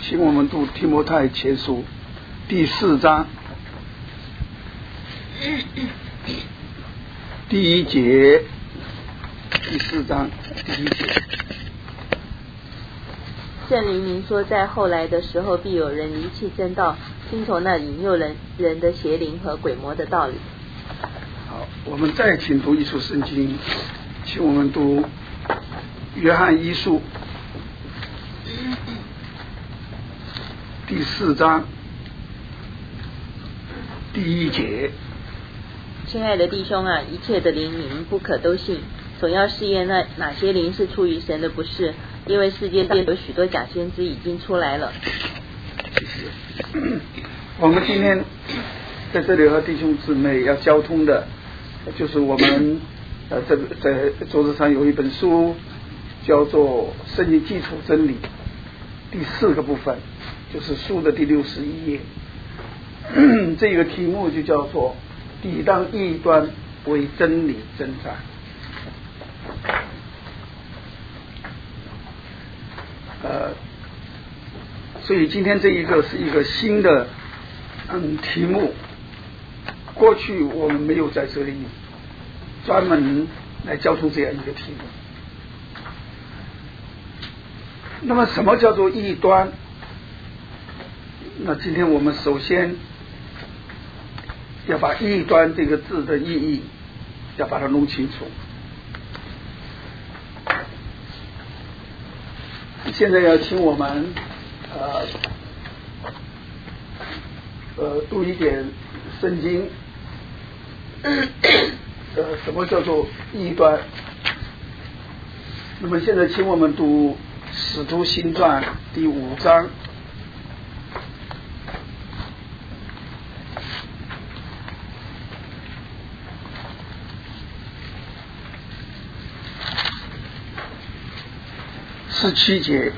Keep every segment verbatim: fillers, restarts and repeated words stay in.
请我们读提摩太前书第四章第一节，第四章第一节。 圣灵明说，在后来的时候，必有人离弃真道，听从那引诱人人的邪灵和鬼魔的道理。 好，我们再请读一处圣经，请我们读约翰一书第四章第一节。 亲爱的弟兄啊，一切的灵你们不可都信，总要试验那哪些灵是出于神的，不是，因为世界上有许多假先知已经出来了。 谢谢。我们今天在这里和弟兄姊妹要交通的，就是我们呃这个在桌子上有一本书，叫做《圣经基础真理》，第四个部分就是书的第六十一页。这个题目就叫做抵挡异端，为真理征战。呃，所以今天这一个是一个新的嗯题目，过去我们没有在这里专门来交通这样一个题目。那么什么叫做异端？那今天我们首先要把异端这个字的意义要把它弄清楚。现在要请我们呃呃读一点圣经，呃什么叫做异端？那么现在请我们读使徒行传第五章十七节。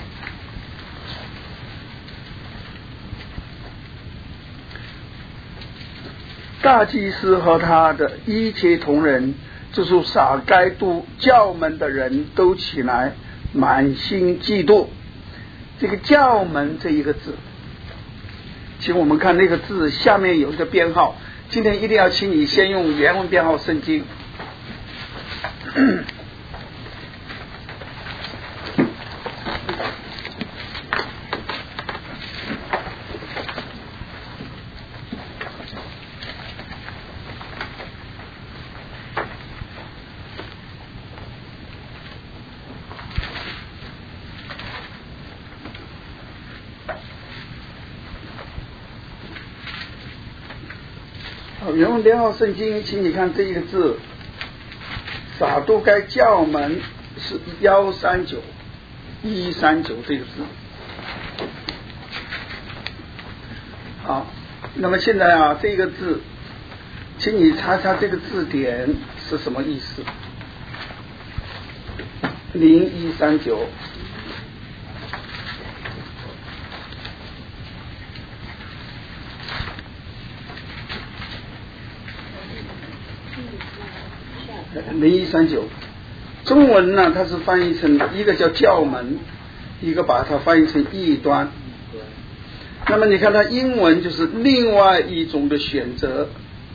大祭司和他的一切同人，就是撒该督教门的人都起来，满心嫉妒。这个教门这一个字，请我们看那个字下面有一个编号，今天一定要请你先用原文编号圣经。原文编号圣经，请你看这一个字，撒都该教门是一三九一三九这个字。好，那么现在啊，这个字，请你查查这个字典是什么意思。零一三九。零一三九，中文呢，它是翻译成一个叫教门，一个把它翻译成异端。那么你看它英文就是另外一种的选择，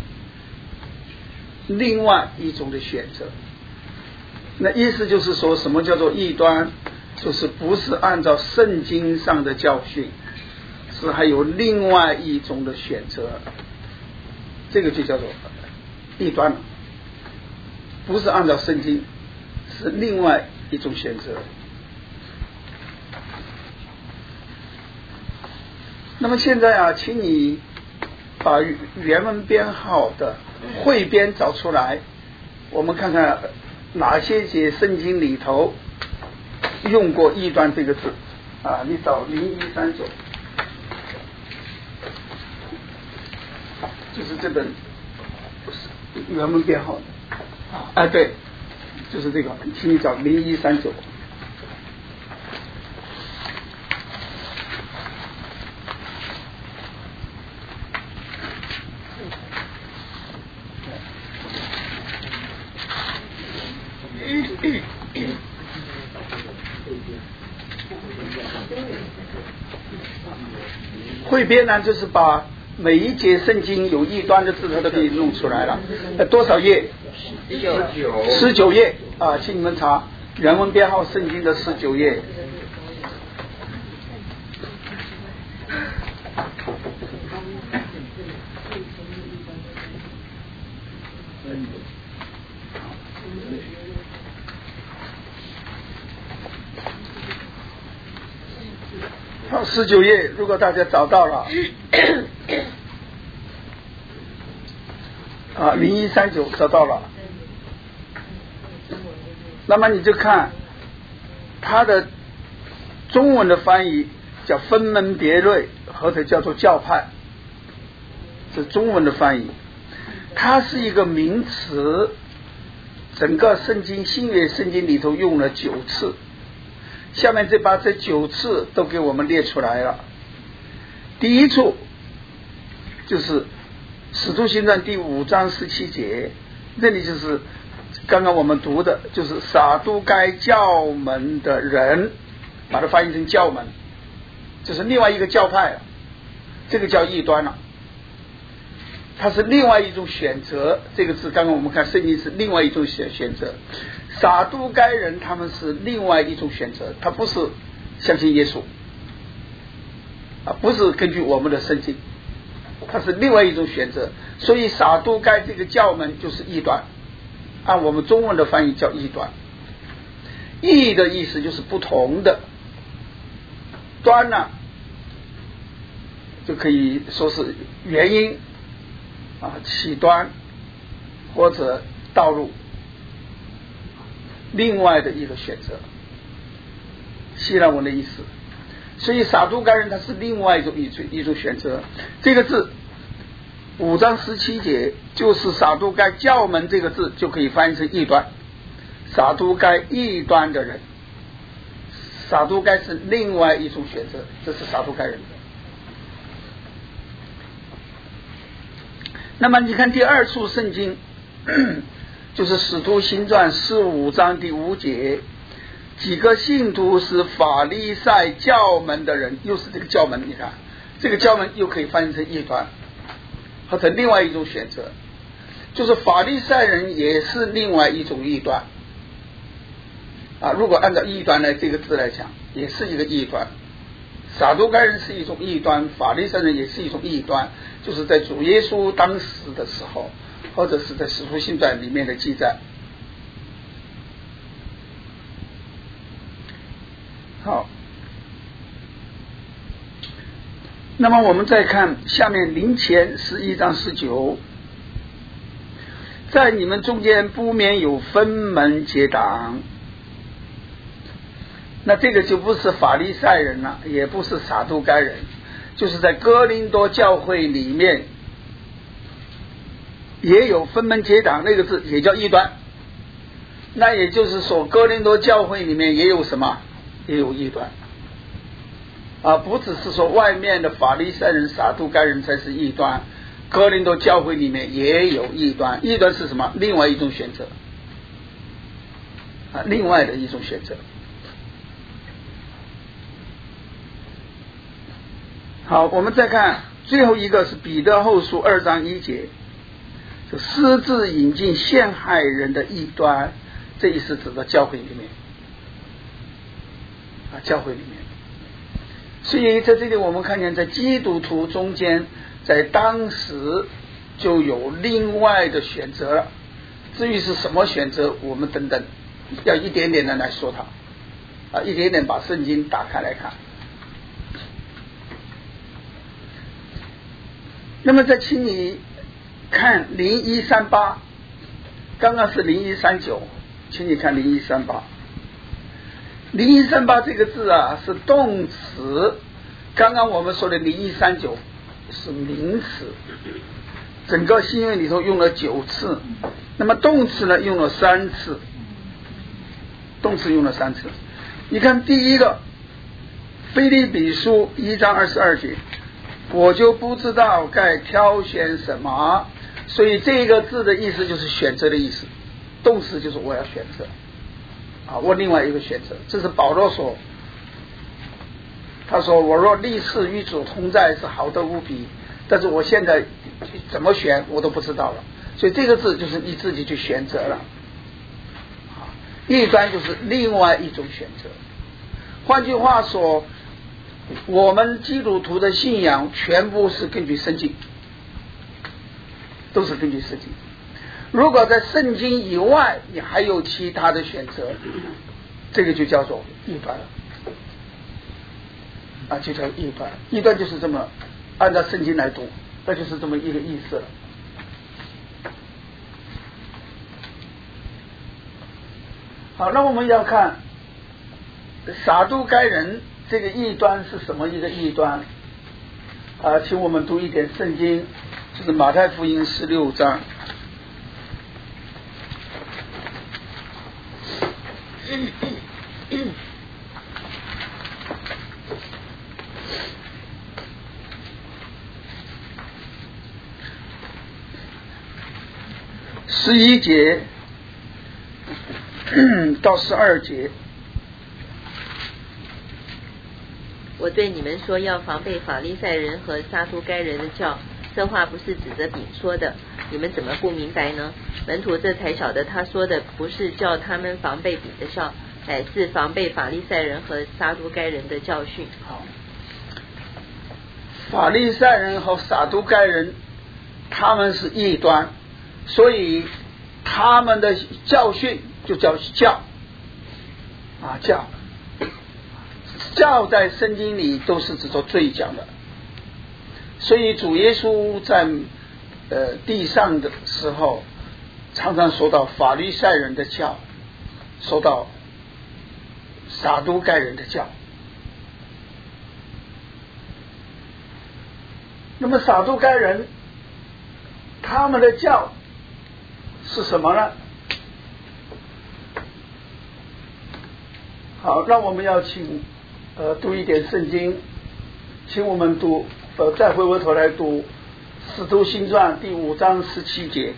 另外一种的选择。那意思就是说，什么叫做异端？就是不是按照圣经上的教训，是还有另外一种的选择，这个就叫做异端了。不是按照圣经，是另外一种选择。那么现在啊，请你把原文编号的汇编找出来，我们看看哪些节圣经里头用过异端这个字啊？你找零一三九，就是这本原文编号的。哎，对，就是这个，请你找零一三九。 汇编呢，就是把每一节圣经有异端的字，它都可以弄出来了。呃，多少页？ 十九。 十九页啊，请你们查原文编号圣经的十九页。好，十九页，如果大家找到了，啊，零一三九找到了，那么你就看它的中文的翻译叫分门别类，或者叫做教派，是中文的翻译。它是一个名词，整个圣经新约圣经里头用了九次。下面这把这九次都给我们列出来了。第一处就是使徒行传第五章十七节，这里就是刚刚我们读的，就是撒都该教门的人，把它翻译成教门，这是另外一个教派了，这个叫异端了，它是另外一种选择。这个字刚刚我们看圣经是另外一种选选择，撒都该人他们是另外一种选择，他不是相信耶稣啊，不是根据我们的圣经，它是另外一种选择。所以撒都该这个教门就是异端，按我们中文的翻译叫异端。异的意思就是不同的，端呢就可以说是原因啊，起端或者道路，另外的一个选择，希腊文的意思。所以撒都该人他是另外一种一种一种选择。这个字五章十七节就是撒都该教门这个字就可以翻译成异端，撒都该异端的人，撒都该是另外一种选择，这是撒都该人。那么你看第二处圣经就是使徒行传十五章第五节，几个信徒是法利赛教门的人，又是这个教门，你看这个教门又可以翻译成异端，或者另外一种选择，就是法利赛人也是另外一种异端啊。如果按照异端来这个字来讲，也是一个异端。撒都该人是一种异端，法利赛人也是一种异端，就是在主耶稣当时的时候，或者是在使徒行传里面的记载。好，那么我们再看下面林前十一章十九，在你们中间不免有分门结党。那这个就不是法利赛人了，也不是撒都该人，就是在哥林多教会里面也有分门结党，那个字也叫异端。那也就是说哥林多教会里面也有什么，也有异端啊，不只是说外面的法利赛人撒都该人才是异端，哥林多教会里面也有异端。异端是什么？另外一种选择啊，另外的一种选择。好，我们再看最后一个是彼得后书二章一节，就私自引进陷害人的异端，这一是指的教会里面啊，教会里面。所以在这里我们看见，在基督徒中间，在当时就有另外的选择了。至于是什么选择，我们等等要一点点的来说它啊，一点点把圣经打开来看。那么再请你看零一三八，刚刚是零一三九，请你看零一三八。零一三八这个字啊是动词，刚刚我们说的零一三九是名词，整个新约里头用了九次，那么动词呢用了三次，动词用了三次。你看第一个腓立比书一章二十二节，我就不知道该挑选什么，所以这个字的意思就是选择的意思，动词就是我要选择啊，我另外一个选择，这是保罗说他说我若立誓与主同在是好的无比，但是我现在怎么选我都不知道了，所以这个字就是你自己去选择了。异端就是另外一种选择。换句话说，我们基督徒的信仰全部是根据圣经，都是根据圣经。如果在圣经以外你还有其他的选择，这个就叫做异端了啊，就叫异端。异端就是这么按照圣经来读，那就是这么一个意思了。好，那我们要看撒都该人这个异端是什么一个异端啊？请我们读一点圣经，就是马太福音十六章。十一节到十二节。 我对你们说，要防备法利赛人和撒都该人的教，这话不是指着饼说的，你们怎么不明白呢？门徒这才晓得，他说的不是叫他们防备饼的教，乃是防备法利赛人和撒都该人的教训。 好，法利赛人和撒都该人他们是异端，所以他们的教训就叫教啊，教教在圣经里都是指着罪讲的，所以主耶稣在呃地上的时候常常说到法利赛人的教，说到撒都该人的教。那么撒都该人他们的教是什么呢？好，那我们要请呃读一点圣经，请我们读呃再回过头来读使徒行传第五章十七节。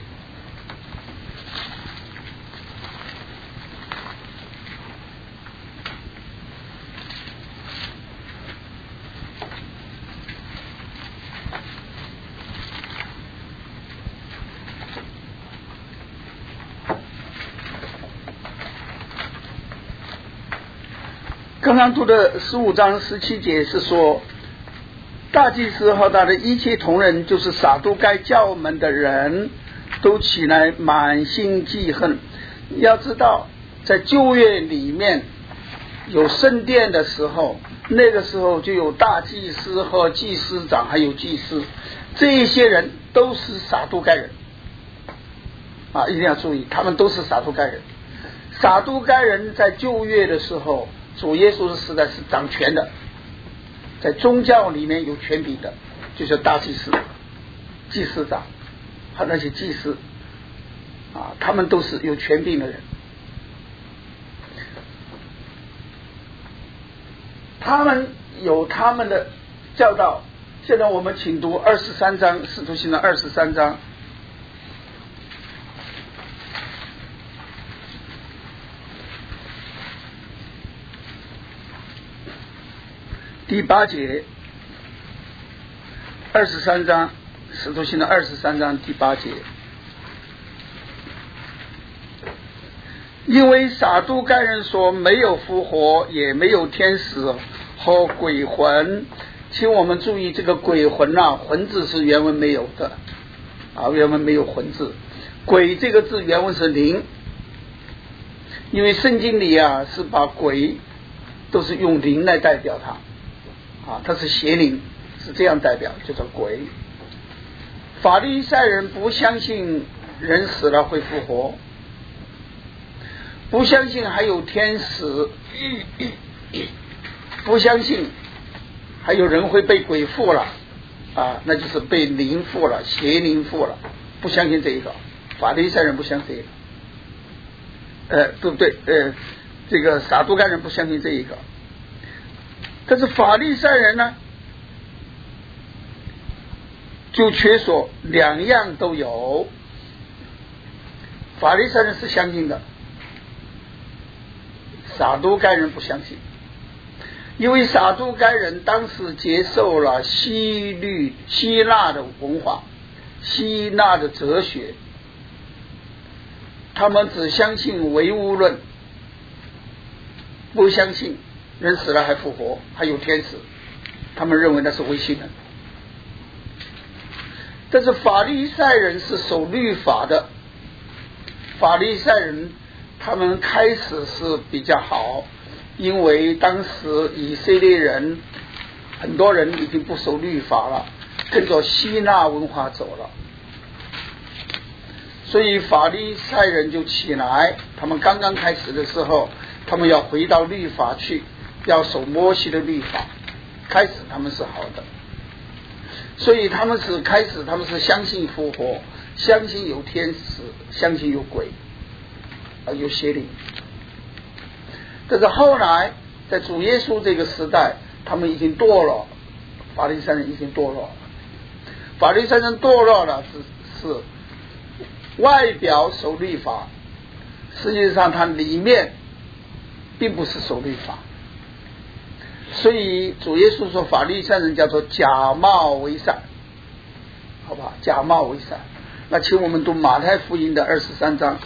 刚刚读的十五章十七节是说，大祭司和他的一切同人，就是撒都该教门的人，都起来满心记恨。要知道在旧约里面有圣殿的时候，那个时候就有大祭司和祭司长还有祭司，这一些人都是撒都该人啊，一定要注意，他们都是撒都该人。撒都该人在旧约的时候，主耶稣的时代是掌权的，在宗教里面有权柄的，就是大祭司、祭司长和那些祭司啊，他们都是有权柄的人。他们有他们的教导。现在我们请读二十三章，使徒行传二十三章。第八节，二十三章，使徒行传二十三章第八节。因为撒都该人说没有复活，也没有天使和鬼魂，请我们注意这个鬼魂啊，魂字是原文没有的啊，原文没有魂字。鬼这个字原文是灵，因为圣经里啊是把鬼都是用灵来代表它。啊，它是邪灵，是这样代表，叫做鬼。法利赛人不相信人死了会复活，不相信还有天使，不相信还有人会被鬼附了啊，那就是被灵附了，邪灵附了，不相信这一个。法利赛人不相信这个，呃，对不对？呃，这个撒都该人不相信这一个。但是法利赛人呢，就却说两样都有。法利赛人是相信的，撒都该人不相信。 因为撒都该人当时接受了希律希腊的文化，希腊的哲学，他们只相信唯物论，不相信人死了还复活，还有天使，他们认为那是唯心论。但是法利赛人是守律法的，法利赛人他们开始是比较好，因为当时以色列人很多人已经不守律法了，跟着希腊文化走了，所以法利赛人就起来，他们刚刚开始的时候，他们要回到律法去，要守摩西的律法，开始他们是好的，所以他们是开始他们是相信复活，相信有天使，相信有鬼，有邪灵。但是后来在主耶稣这个时代，他们已经堕落，法利赛人已经堕落了。法利赛人堕落了是是外表守律法，实际上他里面并不是守律法。所以主耶稣说法利赛人叫做假冒为善，好吧，假冒为善。那请我们读马太福音的二十三章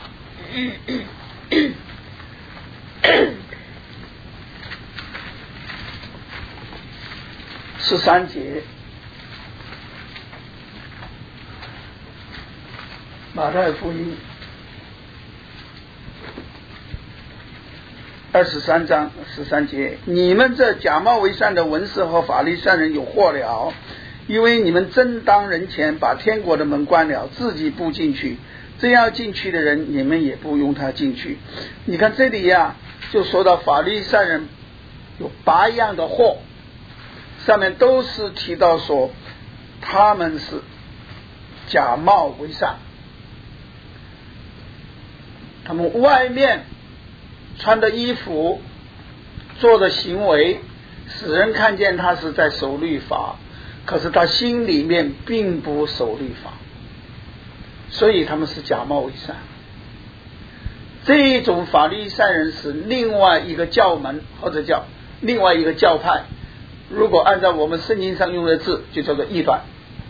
十三节，马太福音二十三章十三节，你们这假冒为善的文士和法利赛人有祸了，因为你们正当人前把天国的门关了，自己不进去，这样进去的人你们也不用他进去。你看这里呀、啊，就说到法利赛人有八样的祸，上面都是提到说他们是假冒为善，他们外面穿的衣服做的行为使人看见他是在守律法，可是他心里面并不守律法，所以他们是假冒为善。这一种法利赛人是另外一个教门，或者叫另外一个教派，如果按照我们圣经上用的字就叫做异端。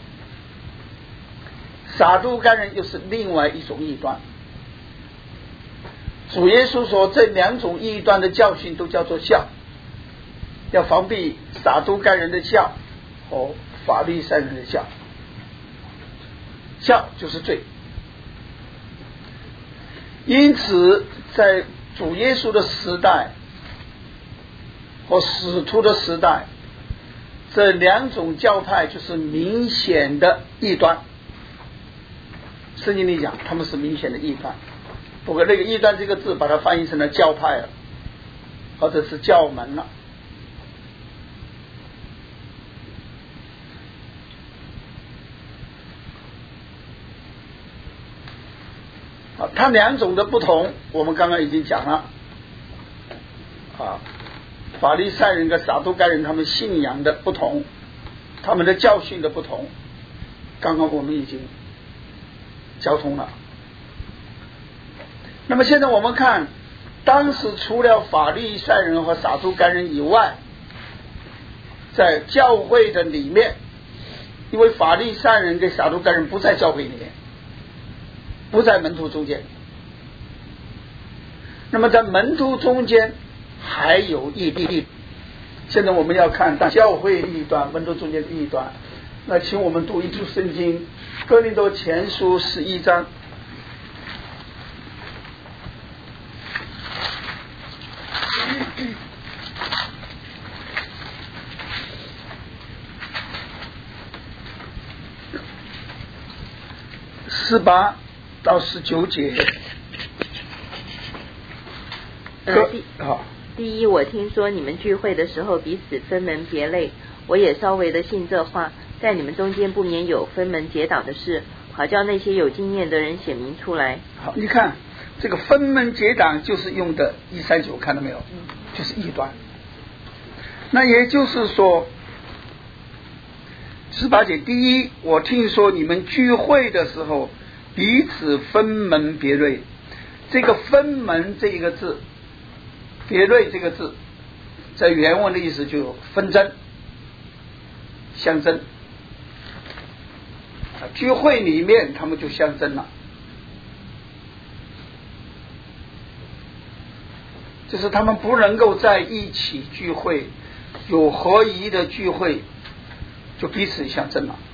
撒都该人又是另外一种异端。主耶稣说这两种异端的教训都叫做酵，要防避撒都该人的酵和法利赛人的酵。酵就是罪，因此在主耶稣的时代和使徒的时代，这两种教派就是明显的异端。圣经里讲他们是明显的异端，不过那个异端这个字把它翻译成了教派了，或者是教门了。啊，它两种的不同我们刚刚已经讲了啊，法利赛人跟撒都该人他们信仰的不同，他们的教训的不同，刚刚我们已经交通了。那么现在我们看，当时除了法利赛人和撒都该人以外，在教会的里面，因为法利赛人跟撒都该人不在教会里面，不在门徒中间，那么在门徒中间还有异端。现在我们要看教会异端，门徒中间的异端。那请我们读一处圣经，哥林多前书十一章。十八到十九节。 呃，第第一，我听说你们聚会的时候彼此分门别类，我也稍微的信这话，在你们中间不免有分门结党的事，好叫那些有经验的人显明出来。 好，你看这个分门结党就是用的一三九，看到没有？就是异端。那也就是说，十八节，第一，我听说你们聚会的时候彼此分门别类，这个分门这一个字，别类这个字在原文的意思就纷争、相争。聚会里面他们就相争了，就是他们不能够在一起聚会，有合宜的聚会，就彼此相争了。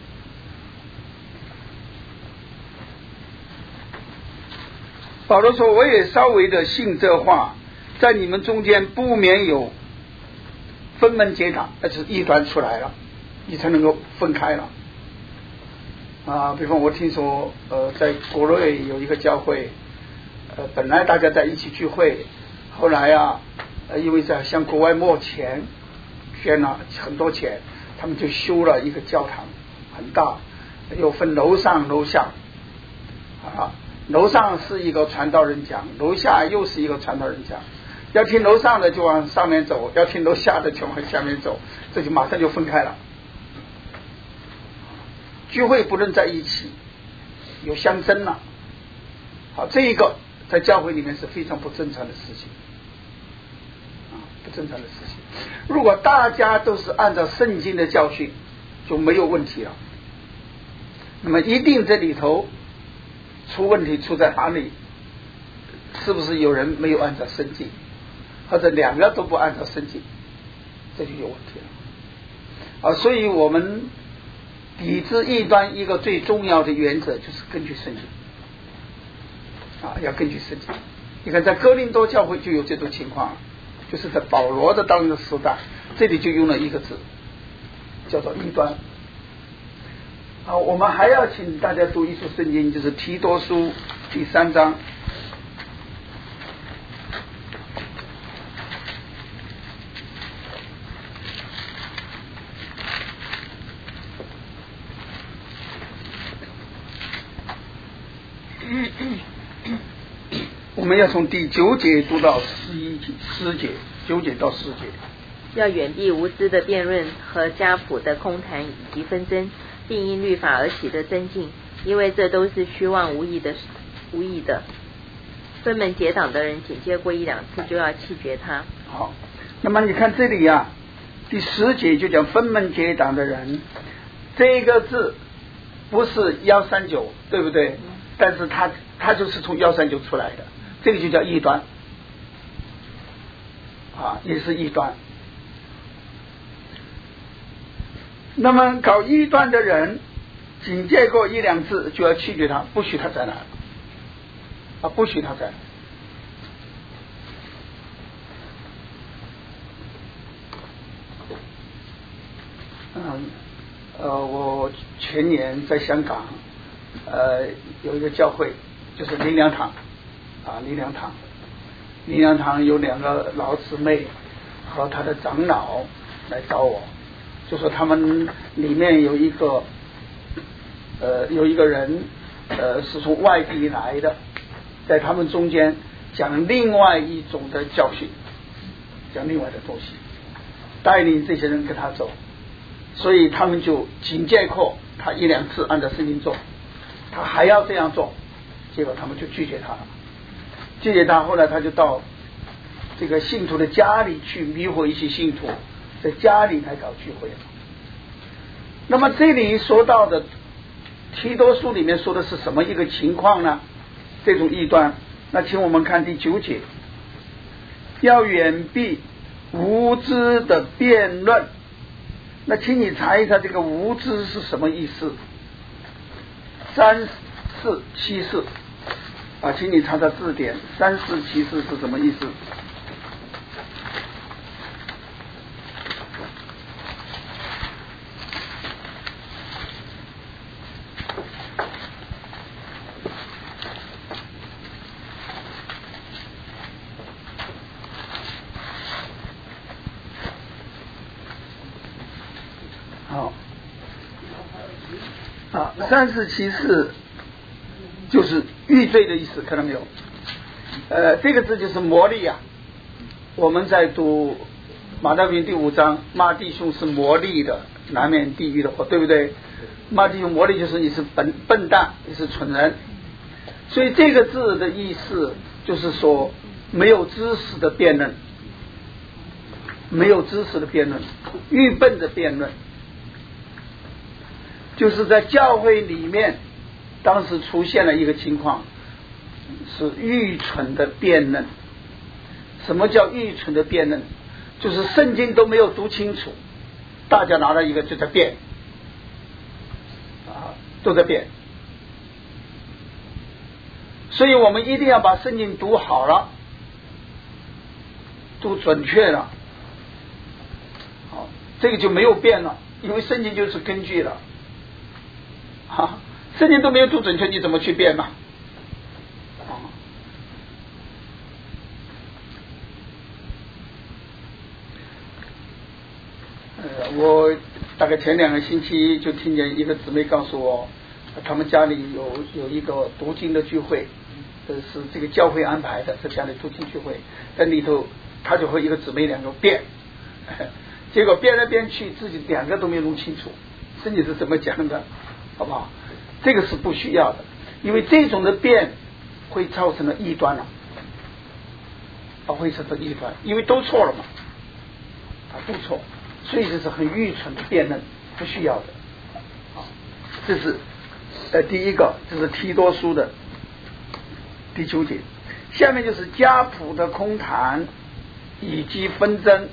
保罗说：“我也稍微的信这话，在你们中间不免有分门结党，那就是异端出来了，你才能够分开了。啊，比方我听说，呃，在国内有一个教会，呃，本来大家在一起聚会，后来啊，呃，因为在向国外募钱，捐了很多钱，他们就修了一个教堂，很大，又分楼上楼下，啊。”楼上是一个传道人讲，楼下又是一个传道人讲，要听楼上的就往上面走，要听楼下的就往下面走，这就马上就分开了。聚会不能在一起，有相争了。好，这一个在教会里面是非常不正常的事情，啊，不正常的事情。如果大家都是按照圣经的教训，就没有问题了。那么一定这里头出问题出在哪里？是不是有人没有按照圣经，或者两个都不按照圣经，这就有问题了啊！所以我们抵制异端一个最重要的原则就是根据圣经啊，要根据圣经。你看在哥林多教会就有这种情况，就是在保罗的当时时代，这里就用了一个字，叫做异端。好，我们还要请大家读一处圣经，就是提多书第三章。我们要从第九节读到十一节，十节，九节到十节。 要远避无知的辩论和家谱的空谈以及纷争，并因律法而起的增进，因为这都是虚妄无益的无益的。分门结党的人，警戒过一两次就要弃绝他。 好，那么你看这里啊，第十节就讲分门结党的人，这个字不是幺三九，对不对？嗯、但是他他就是从幺三九出来的，这个就叫异端啊，也是异端。那么搞异端的人，警戒过一两次就要弃绝他，不许他再来啊，不许他再来。嗯，呃，我前年在香港，呃，有一个教会，就是灵粮堂啊，灵粮堂，灵粮堂有两个老姊妹和他的长老来找我。就说他们里面有一个呃有一个人呃是从外地来的，在他们中间讲另外一种的教训，讲另外的东西，带领这些人跟他走，所以他们就警戒过他一两次按照圣经做，他还要这样做，结果他们就拒绝他了，拒绝他，后来他就到这个信徒的家里去迷惑一些信徒，在家里来搞聚会了。那么这里说到的提多书里面说的是什么一个情况呢？这种异端，那请我们看第九节，要远避无知的辩论。那请你查一查这个无知是什么意思？三四七四啊，请你查查字典，三四七四是什么意思？三四七四就是欲罪的意思，看到没有？呃，这个字就是魔力啊。我们在读马太福音第五章，骂弟兄是魔力的，难免地狱的火，对不对？骂弟兄魔力就是你是笨笨蛋，你是蠢人。所以这个字的意思就是说没有知识的辩论没有知识的辩论，愚笨的辩论，就是在教会里面当时出现了一个情况，是愚蠢的辩论。什么叫愚蠢的辩论？就是圣经都没有读清楚，大家拿了一个就在辩啊，都在辩。所以我们一定要把圣经读好了，读准确了，好，这个就没有变了，因为圣经就是根据了，啊，圣经都没有读准确，你怎么去变呢？啊，呃，我大概前两个星期就听见一个姊妹告诉我，他们家里有有一个读经的聚会。这是这个教会安排的，在家里读经聚会，在里头他就和一个姊妹两个辩，结果辩来辩去，自己两个都没弄清楚圣经是怎么讲的，好不好？这个是不需要的，因为这种的辩会造成了异端了，啊，会造成异端，因为都错了嘛，啊，都错，所以这是很愚蠢的辩论，不需要的。好，这是呃第一个，这是提多书的第九节，下面就是家谱的空谈以及纷争。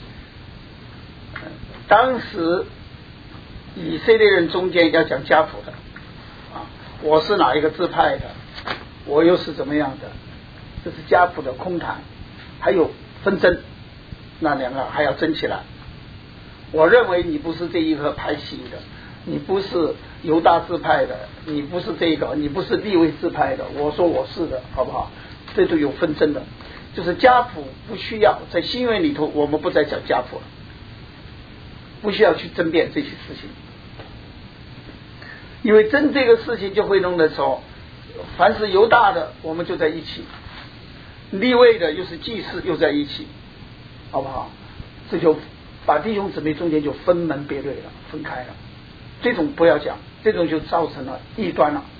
当时以色列人中间要讲家谱的啊，我是哪一个支派的，我又是怎么样的，这是家谱的空谈，还有纷争，那两个还要争起来。我认为你不是这一个派系的，你不是犹大支派的，你不是这个，你不是利未支派的，我说我是的，好不好？这都有纷争的，就是家谱不需要，在新约里头我们不再讲家谱了，不需要去争辩这些事情，因为争这个事情就会弄的时候，凡是犹大的我们就在一起，利未的又是祭司又在一起，好不好？这就把弟兄姊妹中间就分门别类了，分开了，这种不要讲，这种就造成了异端了。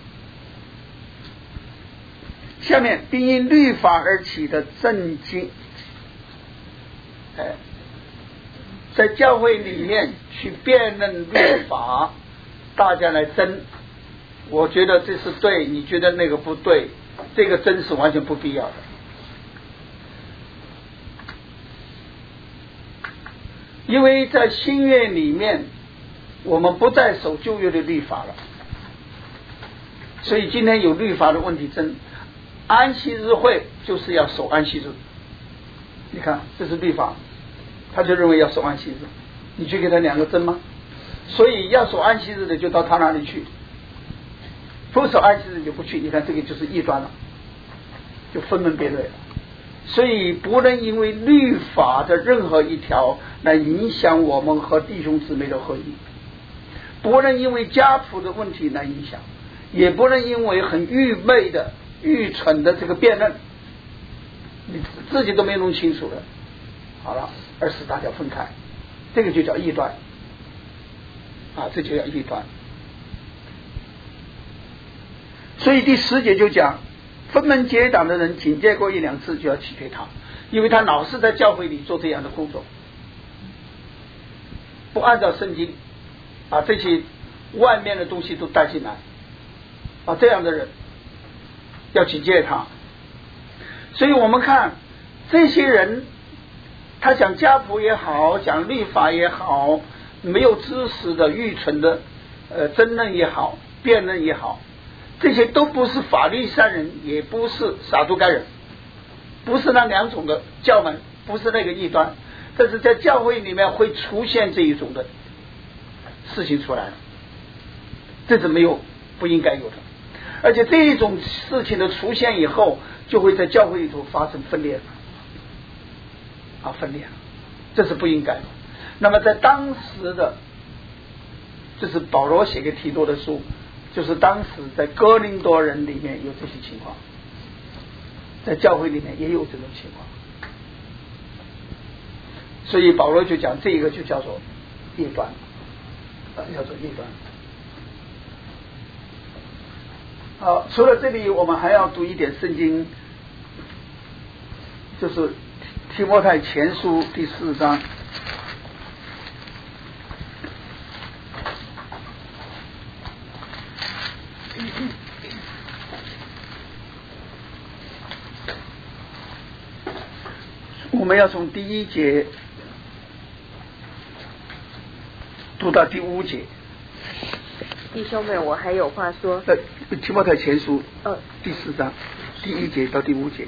下面并因律法而起的震惊，哎，在教会里面去辩论律法，大家来争，我觉得这是对，你觉得那个不对，这个争是完全不必要的。因为在新约里面我们不再守旧约的律法了，所以今天有律法的问题争。安息日会就是要守安息日，你看这是律法，他就认为要守安息日，你去给他两个争吗？所以要守安息日的就到他那里去，不守安息日就不去，你看这个就是异端了，就分门别类了。所以不能因为律法的任何一条来影响我们和弟兄姊妹的合一，不能因为家谱的问题来影响，也不能因为很愚昧的愚蠢的这个辩论，你自己都没弄清楚了，好了，而使大家分开，这个就叫异端啊，这就叫异端。所以第十节就讲，分门结党的人警戒过一两次就要弃绝他，因为他老是在教会里做这样的工作，不按照圣经把这些外面的东西都带进来，啊，这样的人要警戒他。所以我们看这些人，他讲家谱也好，讲律法也好，没有知识的愚蠢的呃争论也好，辩论也好，这些都不是法利赛人，也不是撒都该人，不是那两种的教门，不是那个异端，但是在教会里面会出现这一种的事情出来了，这是没有不应该有的。而且这一种事情的出现以后，就会在教会里头发生分裂啊，分裂，这是不应该的。那么在当时的，这是保罗写给提多的书，就是当时在哥林多人里面有这些情况，在教会里面也有这种情况，所以保罗就讲这个就叫做异端，啊，叫做异端。好，除了这里，我们还要读一点圣经，就是提摩太前书第四章。我们要从第一节读到第五节。 弟兄们，我还有话说。 呃，提摩太前书呃第四章第一节到第五节。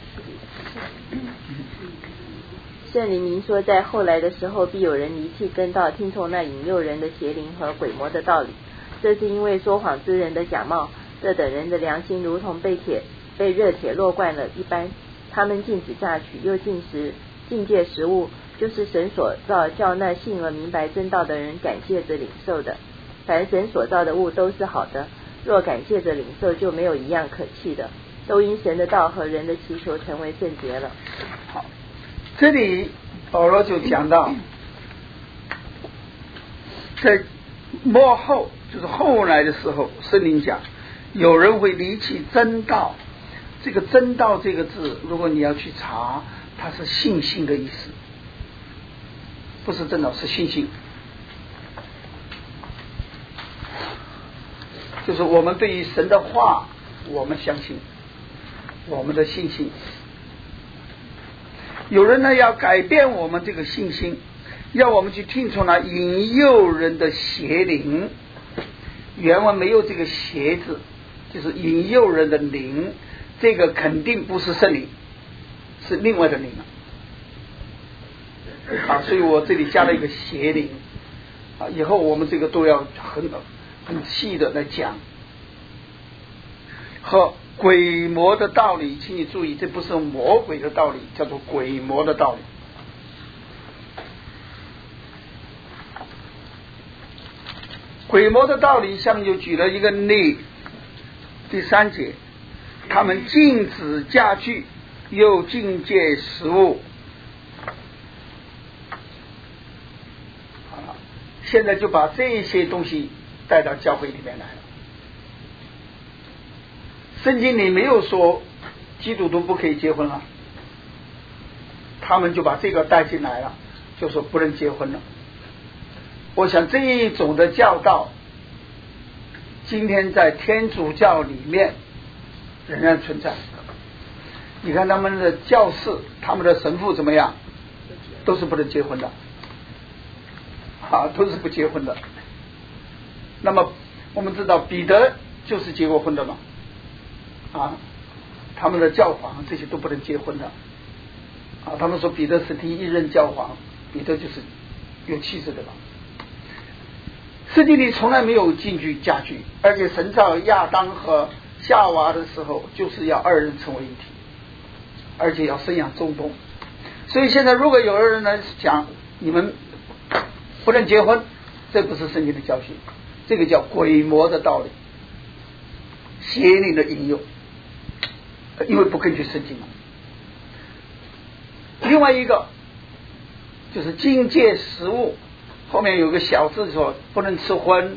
圣灵明说，在后来的时候，必有人离弃真道，听从那引诱人的邪灵和鬼魔的道理。这是因为说谎之人的假冒，这等人的良心如同被铁被热铁落惯了一般。他们禁止嫁娶，又禁食禁戒食物，就是神所造，叫那信而明白真道的人感谢着领受的。凡神所造的物都是好的，若感谢着领受，就没有一样可弃的，都因神的道和人的祈求成为圣洁了。 好，这里保罗就讲到，在末后，就是后来的时候，圣灵讲有人会离弃真道。这个真道这个字，如果你要去查，它是信心的意思，不是真道，是信心。就是我们对于神的话，我们相信，我们的信心。有人呢要改变我们这个信心，要我们去听从那引诱人的邪灵。原文没有这个邪字，就是引诱人的灵，这个肯定不是圣灵，是另外的灵啊。所以我这里加了一个邪灵啊，以后我们这个都要很很细的来讲。和鬼魔的道理，请你注意，这不是魔鬼的道理，叫做鬼魔的道理。鬼魔的道理下面就举了一个例，第三节，他们禁止家具，又禁戒食物。好了，现在就把这些东西带到教会里面来了。圣经里没有说基督徒不可以结婚了，他们就把这个带进来了，就说不能结婚了。我想这一种的教导今天在天主教里面仍然存在。你看他们的教士，他们的神父怎么样，都是不能结婚的啊，都是不结婚的。那么我们知道彼得就是结过婚的嘛啊，他们的教皇这些都不能结婚的啊。他们说彼得是第一任教皇，彼得就是有妻子的嘛。圣经里从来没有禁据家具，而且神造亚当和夏娃的时候，就是要二人成为一体，而且要生养众多。所以现在如果有人来讲你们不能结婚，这不是圣经的教训，这个叫鬼魔的道理，邪灵的引诱，因为不根据圣经嘛。另外一个就是禁戒食物，后面有个小字说不能吃荤。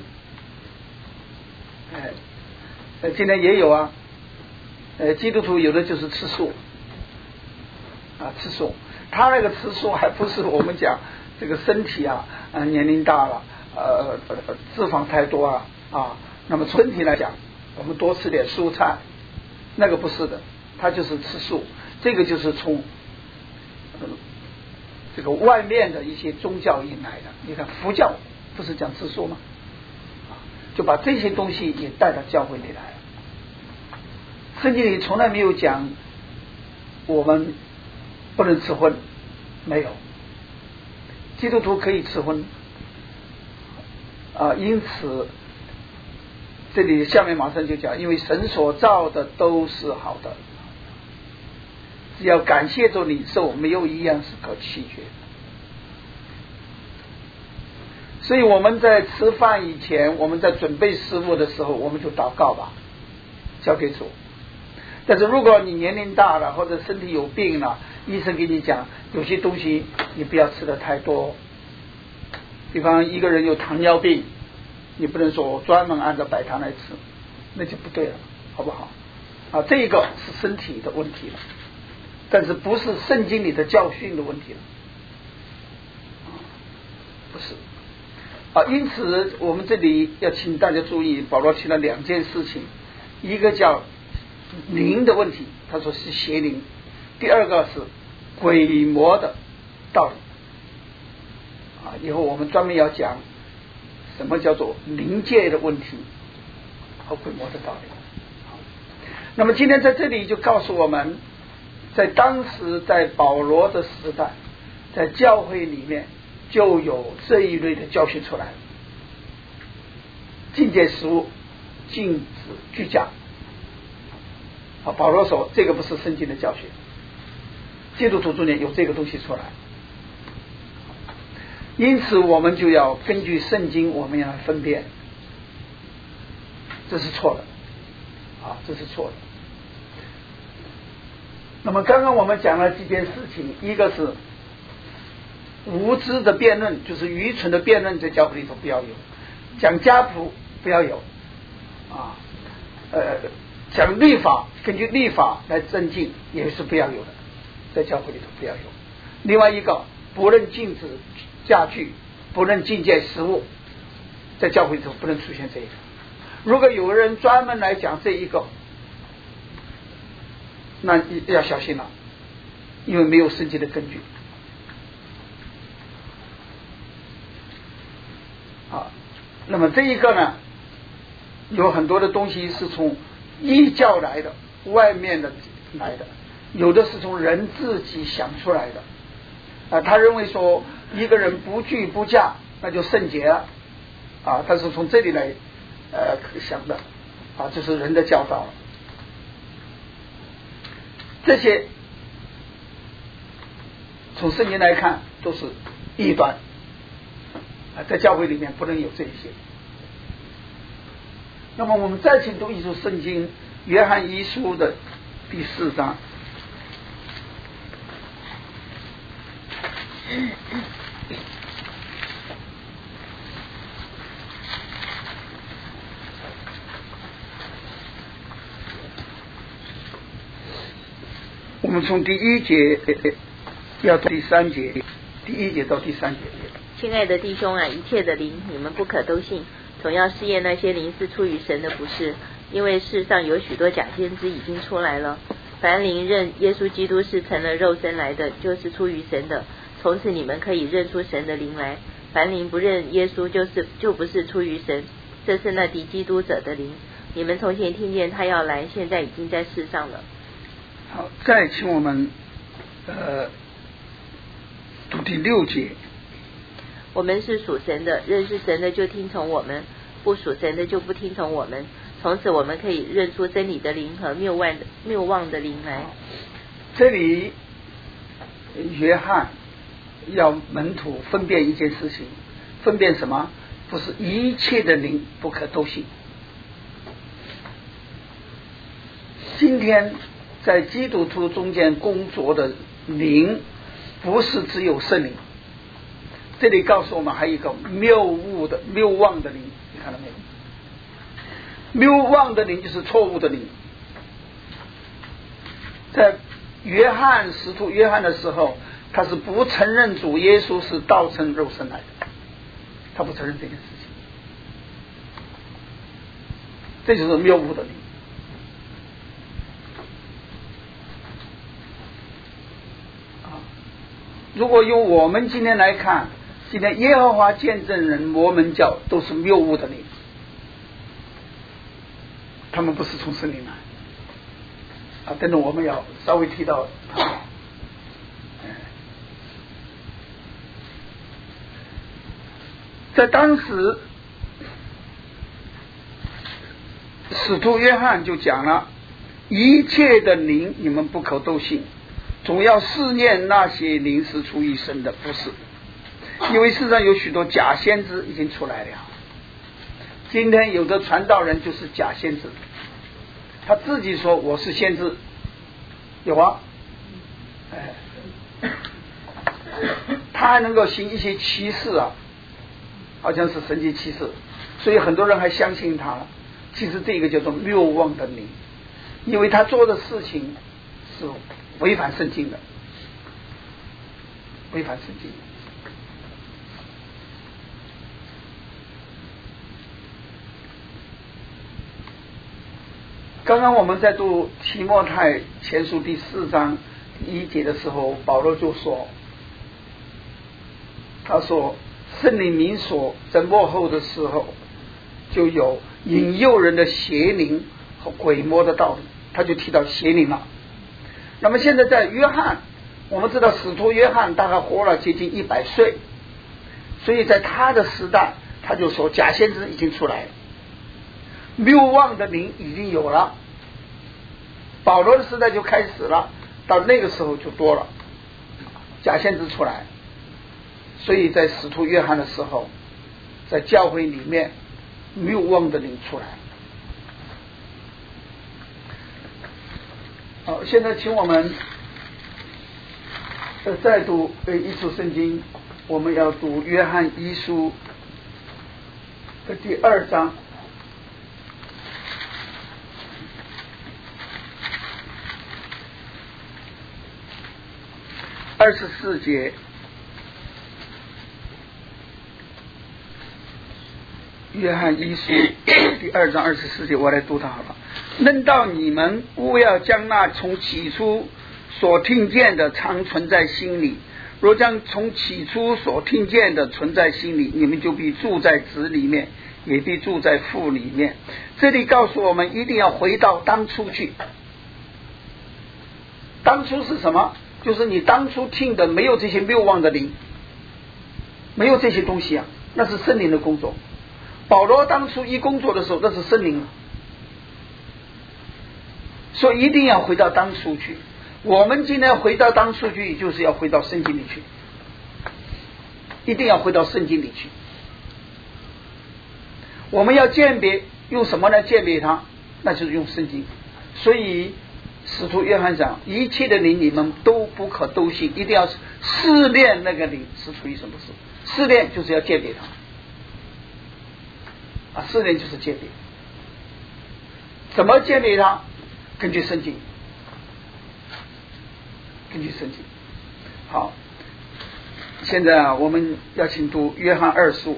哎，呃，今天也有啊，呃，基督徒有的就是吃素，啊，吃素。他那个吃素还不是我们讲这个身体啊，呃、年龄大了，呃，脂肪太多啊啊。那么身体来讲，我们多吃点蔬菜，那个不是的，他就是吃素。这个就是从、呃、这个外面的一些宗教引来的。你看佛教不是讲吃素吗？就把这些东西也带到教会里来了。圣经里从来没有讲我们不能吃荤，没有。基督徒可以吃荤啊，因此这里下面马上就讲，因为神所造的都是好的，只要感谢着领受，没有一样是可弃绝的。所以我们在吃饭以前，我们在准备食物的时候，我们就祷告吧，交给主。但是如果你年龄大了，或者身体有病了，医生给你讲有些东西你不要吃的太多。比方一个人有糖尿病，你不能说我专门按照白糖来吃，那就不对了，好不好？啊，这个是身体的问题了。 但是不是圣经里的教训的问题了，不是啊。因此我们这里要请大家注意，保罗提了两件事情，一个叫灵的问题，他说是邪灵，第二个是鬼魔的道理啊。以后我们专门要讲什么叫做灵界的问题和鬼魔的道理。那么今天在这里就告诉我们，在当时在保罗的时代，在教会里面就有这一类的教训出来，禁戒食物，禁止居家。啊，保罗说这个不是圣经的教训，基督徒中间有这个东西出来，因此我们就要根据圣经，我们要分辨，这是错的啊，这是错的。那么刚刚我们讲了几件事情，一个是无知的辩论，就是愚蠢的辩论，在教会里头不要有；讲家谱不要有啊，呃，讲律法，根据律法来增进也是不要有的，在教会里头不要有。另外一个，不能禁止家具，不能禁戒食物，在教会里头不能出现这一个。如果有人专门来讲这一个，那要小心了，因为没有圣经的根据啊。那么这一个呢，有很多的东西是从异教来的，外面的来的，有的是从人自己想出来的啊。他认为说一个人不惧不嫁，那就圣洁了啊，他是从这里来呃想的啊，这是人的教导了。这些从圣经来看都是异端啊，在教会里面不能有这些。那么我们再请读一书圣经，约翰一书的第四章。我们从第一节要到第三节，第一节到第三节。 亲爱的弟兄啊，一切的灵你们不可都信，总要试验那些灵是出于神的不是，因为世上有许多假先知已经出来了。凡灵认耶稣基督是成了肉身来的，就是出于神的，从此你们可以认出神的灵来。凡灵不认耶稣，就是就不是出于神，这是那敌基督者的灵。你们从前听见他要来，现在已经在世上了。 好，再请我们呃读第六节。 我们是属神的，认识神的就听从我们，不属神的就不听从我们。从此我们可以认出真理的灵和谬妄的谬妄的灵来。 这里约翰要门徒分辨一件事情，分辨什么？不是一切的灵不可都信。今天在基督徒中间工作的灵，不是只有圣灵。这里告诉我们还有一个谬误的谬妄的灵，你看到没有？谬妄的灵就是错误的灵。在约翰使徒约翰的时候，他是不承认主耶稣是道成肉身来的，他不承认这件事情，这就是谬误的灵。如果用我们今天来看，今天耶和华见证人摩门教都是谬误的灵，他们不是从圣灵来啊。等等我们要稍微提到他。在当时使徒约翰就讲了，一切的灵你们不可都信，总要试验那些灵是出于神的，不是。因为世上有许多假先知已经出来了，今天有的传道人就是假先知，他自己说我是先知，有啊，哎，他还能够行一些奇事啊，好像是神迹奇事，所以很多人还相信他。其实这个叫做谬妄的灵，因为他做的事情是违反圣经的，违反圣经的。刚刚我们在读提摩太前书第四章第一节的时候，保罗就说，他说圣灵明所在末后的时候，就有引诱人的邪灵和鬼魔的道理，他就提到邪灵了。那么现在在约翰，我们知道使徒约翰大概活了接近一百岁，所以在他的时代，他就说假先知已经出来了，谬妄的灵已经有了。保罗的时代就开始了，到那个时候就多了假先知出来。所以在使徒约翰的时候，在教会里面谬妄的灵出来。好，现在请我们呃再读呃一处圣经，我们要读约翰一书的第二章二十四节。约翰一书第二章二十四节，我来读它好了。论到你们，务要将那从起初所听见的常存在心里，若将从起初所听见的存在心里，你们就必住在子里面，也必住在父里面。这里告诉我们一定要回到当初去。当初是什么？就是你当初听的没有这些谬妄的灵，没有这些东西啊，那是圣灵的工作。保罗当初一工作的时候，那是圣灵，所以一定要回到当初去。我们今天回到当初去，就是要回到圣经里去，一定要回到圣经里去。我们要鉴别，用什么来鉴别它？那就是用圣经。所以使徒约翰讲，一切的灵你们都不可都信，一定要试炼那个灵是出于什么事。试炼就是要鉴别它啊，试炼就是鉴别。怎么鉴别它？根据圣经，根据圣经。好，现在啊，我们要请读约翰二书。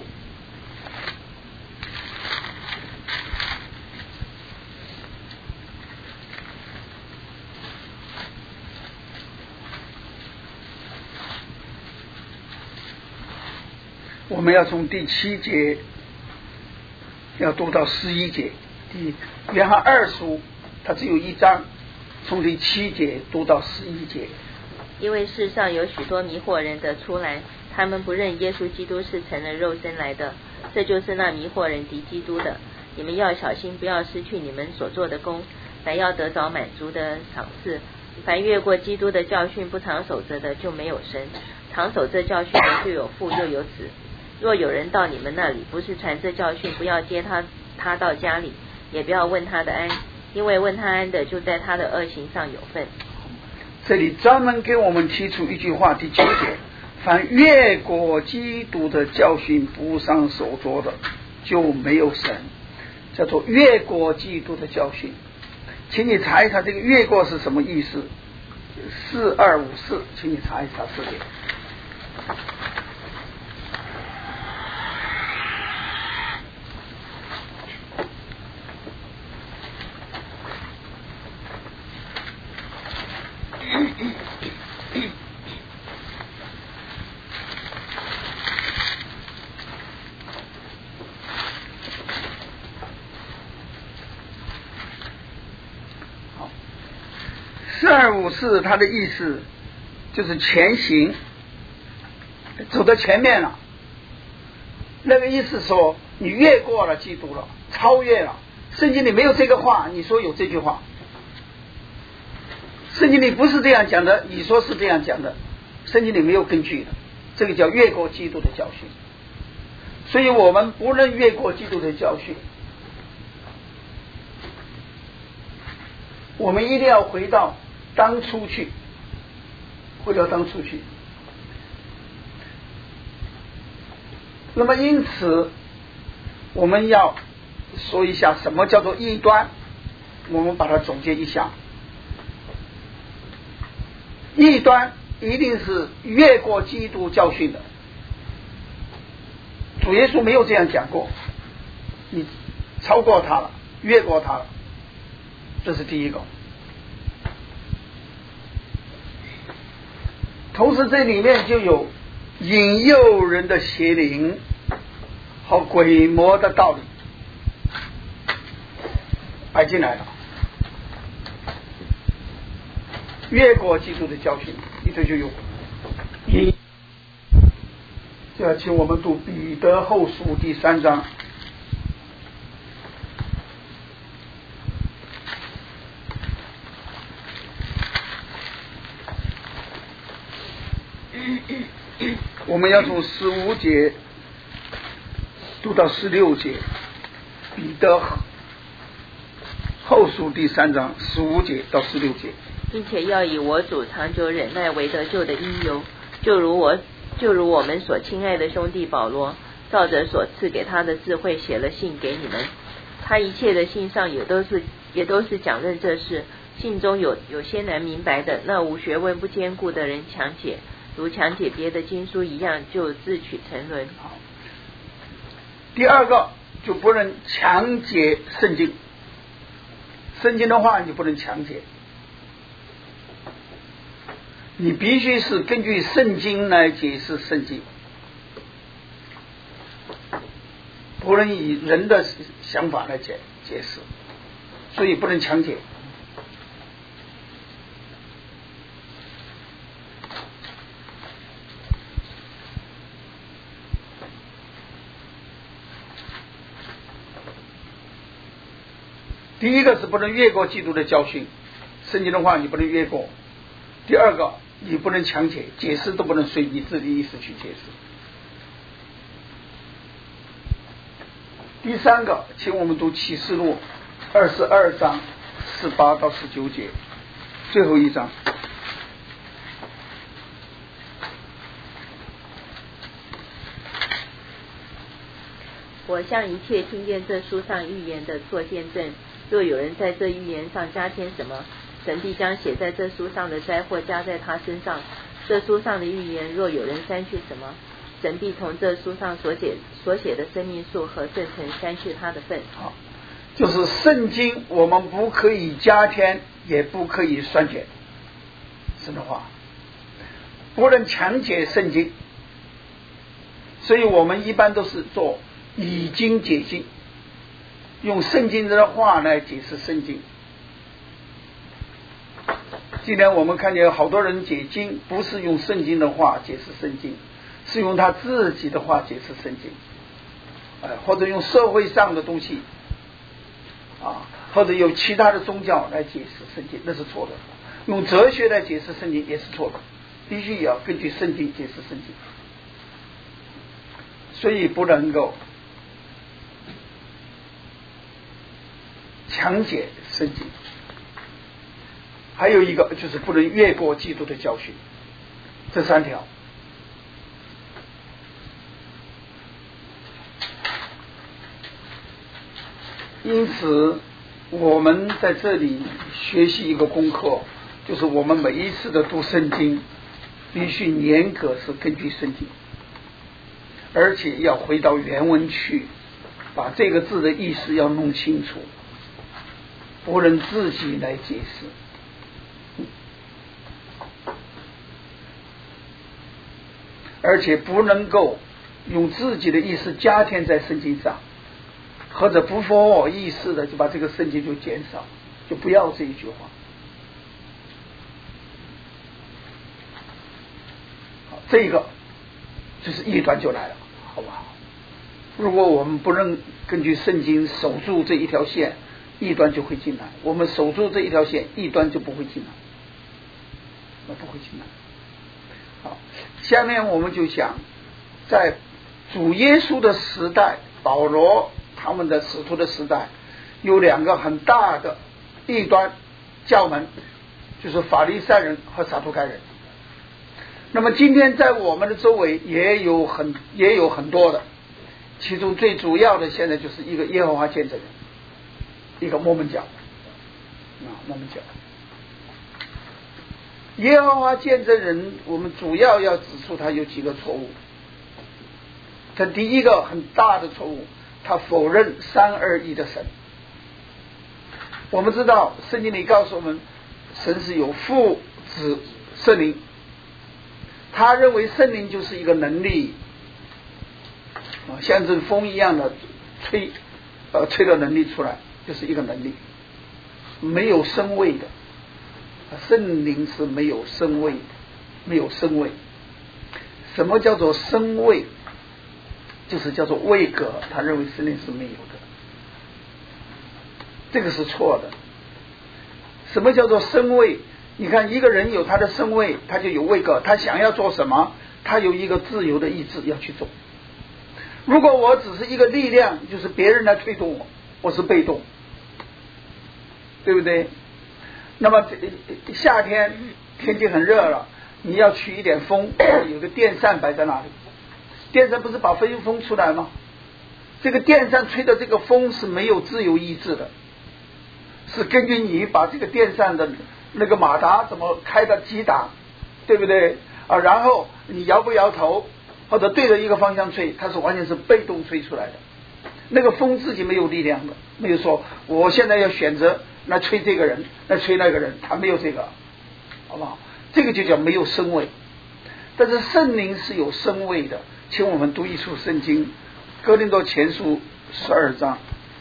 我们要从第七节要读到十一节。第约翰二书它只有一章，从第七节读到十一节。 因为世上有许多迷惑人的出来，他们不认耶稣基督是成了肉身来的，这就是那迷惑人敌基督的。你们要小心，不要失去你们所做的功，乃要得着满足的赏赐。凡越过基督的教训不常守着的，就没有神；常守这教训的，就有父又有子。若有人到你们那里，不是传这教训，不要接他他到家里，也不要问他的安，因为问他安的，就在他的恶行上有份。 这里专门给我们提出一句话，第九节：凡越过基督的教训不上手做的，就没有神。叫做越过基督的教训。请你查一查这个越过是什么意思？四二五四，请你查一查字典。四二五四它的意思就是前行，走到前面了。那个意思说你越过了基督了，超越了。圣经里没有这个话，你说有这句话。圣经里不是这样讲的，你说是这样讲的，圣经里没有根据的。这个叫越过基督的教训。所以我们不能越过基督的教训，我们一定要回到当初去，回到当初去。那么因此我们要说一下什么叫做异端，我们把它总结一下。 异端一定是越过基督教训的，主耶稣没有这样讲过，你超过他了，越过他了，这是第一个。同时这里面就有引诱人的邪灵和鬼魔的道理摆进来了，越过基督的教训，里头就有引。就要请我们读彼得后书第三章。我们要从十五节读到十六节，彼得后书第三章十五节到十六节， 并且要以我主长久忍耐为得救的因由，就如我就如我们所亲爱的兄弟保罗，照着所赐给他的智慧写了信给你们。他一切的信上也都是也都是讲论这事，信中有有些难明白的，那无学问不坚固的人强解，如强解别的经书一样，就自取沉沦。 第二个就不能强解圣经，圣经的话你不能强解，你必须是根据圣经来解释圣经，不能以人的想法来解解释，所以不能强解。第一个是不能越过基督的教训，圣经的话你不能越过。第二个你不能强解，解释都不能随你自己意思去解释。第三个，请我们读启示录二十二章十八到十九节，最后一章。 我向一切听见这书上预言的做见证，若有人在这预言上加添什么，神必将写在这书上的灾祸加在他身上。这书上的预言若有人删去什么，神必从这书上所写所写的生命树和圣城删去他的份。 好，就是圣经我们不可以加添，也不可以删减，神的话不能强解圣经，所以我们一般都是做以经解经，用圣经的话来解释圣经。今天我们看见有好多人解经，不是用圣经的话解释圣经，是用他自己的话解释圣经，呃、或者用社会上的东西啊，或者有其他的宗教来解释圣经，那是错的。用哲学来解释圣经也是错的，必须要根据圣经解释圣经，所以不能够强解圣经。还有一个就是不能越过基督的教训，这三条。因此我们在这里学习一个功课，就是我们每一次的读圣经必须严格是根据圣经，而且要回到原文去，把这个字的意思要弄清楚，不能自己来解释。而且不能够用自己的意思加添在圣经上，或者不符合我意思的就把这个圣经就减少，就不要这一句话。好，这个就是异端就来了，好不好？如果我们不能根据圣经守住这一条线，异端就会进来；我们守住这一条线，异端就不会进来，那不会进来。好，下面我们就讲，在主耶稣的时代，保罗他们的使徒的时代，有两个很大的异端教门，就是法利赛人和撒都该人。那么今天在我们的周围也有很也有很多的，其中最主要的现在就是一个耶和华见证人，一个摩门教啊，摩门教。 耶和华见证人，我们主要要指出他有几个错误。他第一个很大的错误，他否认三二一的神。我们知道圣经里告诉我们，神是有父子圣灵，他认为圣灵就是一个能力，像这风一样的吹呃吹的能力出来，就是一个能力，没有声位的。圣灵是没有声位的，没有声位。什么叫做声位？就是叫做位格，他认为圣灵是没有的，这个是错的。什么叫做声位？你看一个人有他的声位，他就有位格，他想要做什么，他有一个自由的意志要去做。如果我只是一个力量，就是别人来推动我，我是被动，对不对？那么夏天天气很热了，你要取一点风，有个电扇摆在那里，电扇不是把风风出来吗？这个电扇吹的这个风是没有自由意志的，是根据你把这个电扇的那个马达怎么开的击打，对不对啊？然后你摇不摇头，或者对着一个方向吹，它是完全是被动吹出来的。那个风自己没有力量的，没有说我现在要选择来吹这个人，来吹那个人，他没有这个，好不好？这个就叫没有声位。但是圣灵是有声位的，请我们读一处圣经，哥林多前书十二章。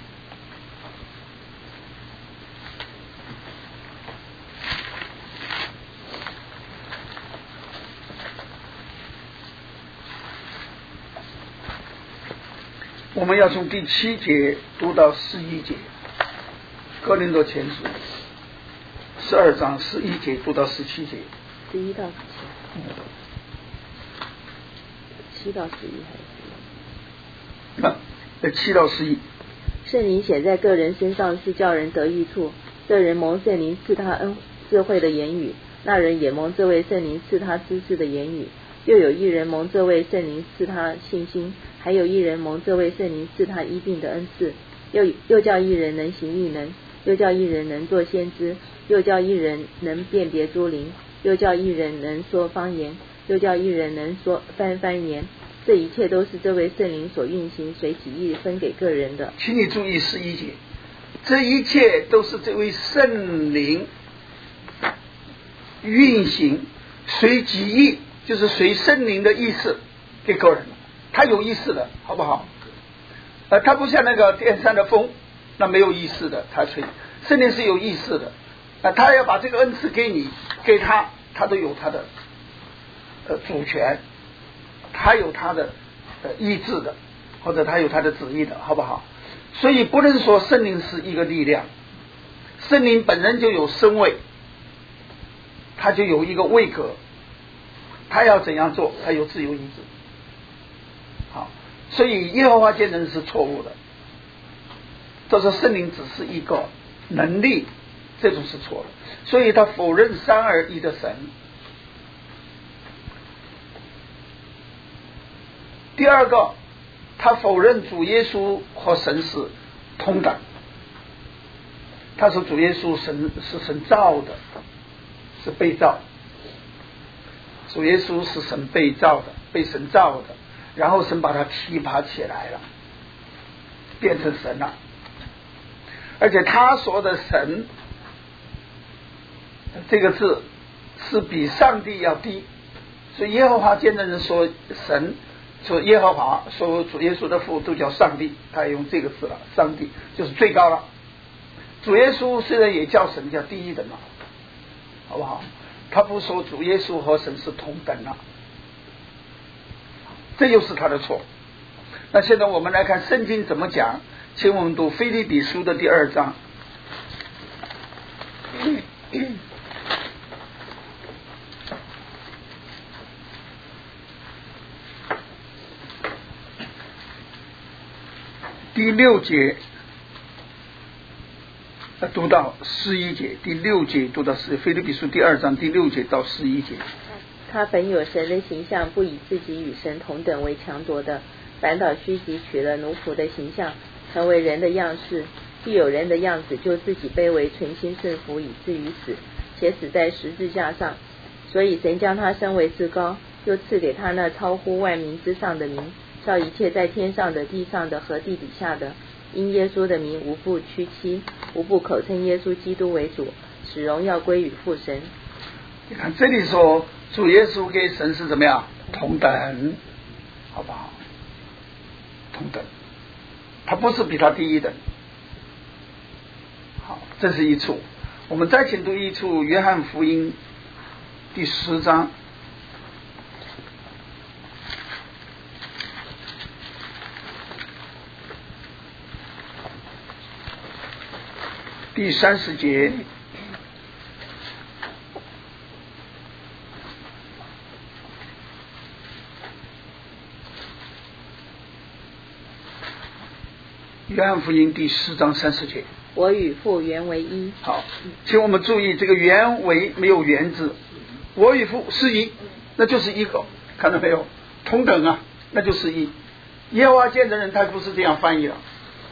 我们要从第七节读到十一节，哥林多前书十二章十一节读到十七节。 十一到十七，七到十一还是？ 啊，七到十一。 圣灵显在个人身上是叫人得益处，这人蒙圣灵赐他恩智慧的言语，那人也蒙这位圣灵赐他知识的言语。又有一人蒙这位圣灵赐他信心，还有一人蒙这位圣灵赐他医病的恩赐，又又叫一人能行异能，又叫一人能做先知，又叫一人能辨别诸灵，又叫一人能说方言，又叫一人能说翻翻言。这一切都是这位圣灵所运行随己意分给个人的。 请你注意十一节，这一切都是这位圣灵运行随己意，就是随圣灵的意思给个人，他有意思的，好不好？呃，他不像那个电扇的风，那没有意思的，他吹。圣灵是有意思的，呃，他要把这个恩赐给你，给他，他都有他的呃主权，他有他的呃意志的，或者他有他的旨意的，好不好？所以不能说圣灵是一个力量，圣灵本人就有身位，他就有一个位格。他要怎样做，他有自由意志。好，所以耶和华见证是错误的，这是圣灵只是一个能力，这种是错的。所以他否认三而一的神。第二个，他否认主耶稣和神是同等。他说主耶稣神是神造的，是被造。主耶稣是神被造的，被神造的，然后神把他提拔起来了，变成神了。而且他说的神这个字是比上帝要低，所以耶和华见证人说神，说耶和华，说主耶稣的父都叫上帝，他也用这个字了，上帝就是最高了。主耶稣虽然也叫神，叫第一等了，好不好？他不说主耶稣和神是同等了，这又是他的错。那现在我们来看圣经怎么讲，请我们读腓立比书的第二章。第六节读到十一节，第六节读到十，腓立比书第二章第六节到十一节。 他本有神的形象，不以自己与神同等为强夺的，反倒虚己，取了奴仆的形象，成为人的样式。既有人的样子，就自己卑微，存心顺服，以至于死，且死在十字架上。 所以神将他升为至高，又赐给他那超乎万民之上的名，叫一切在天上的、地上的和地底下的，因耶稣的名无不屈膝，无不口称耶稣基督为主，使荣耀归于父神。 你看这里说主耶稣跟神是怎么样同等，好不好？同等，他不是比他低一等。好，这是一处。我们再请读一处约翰福音第十章第三十节。约翰福音第十章三十节， 我与父原为一。 好，请我们注意这个原为没有原字，我与父是一，那就是一个，看到没有？同等啊，那就是一。耶和华见证人他不是这样翻译了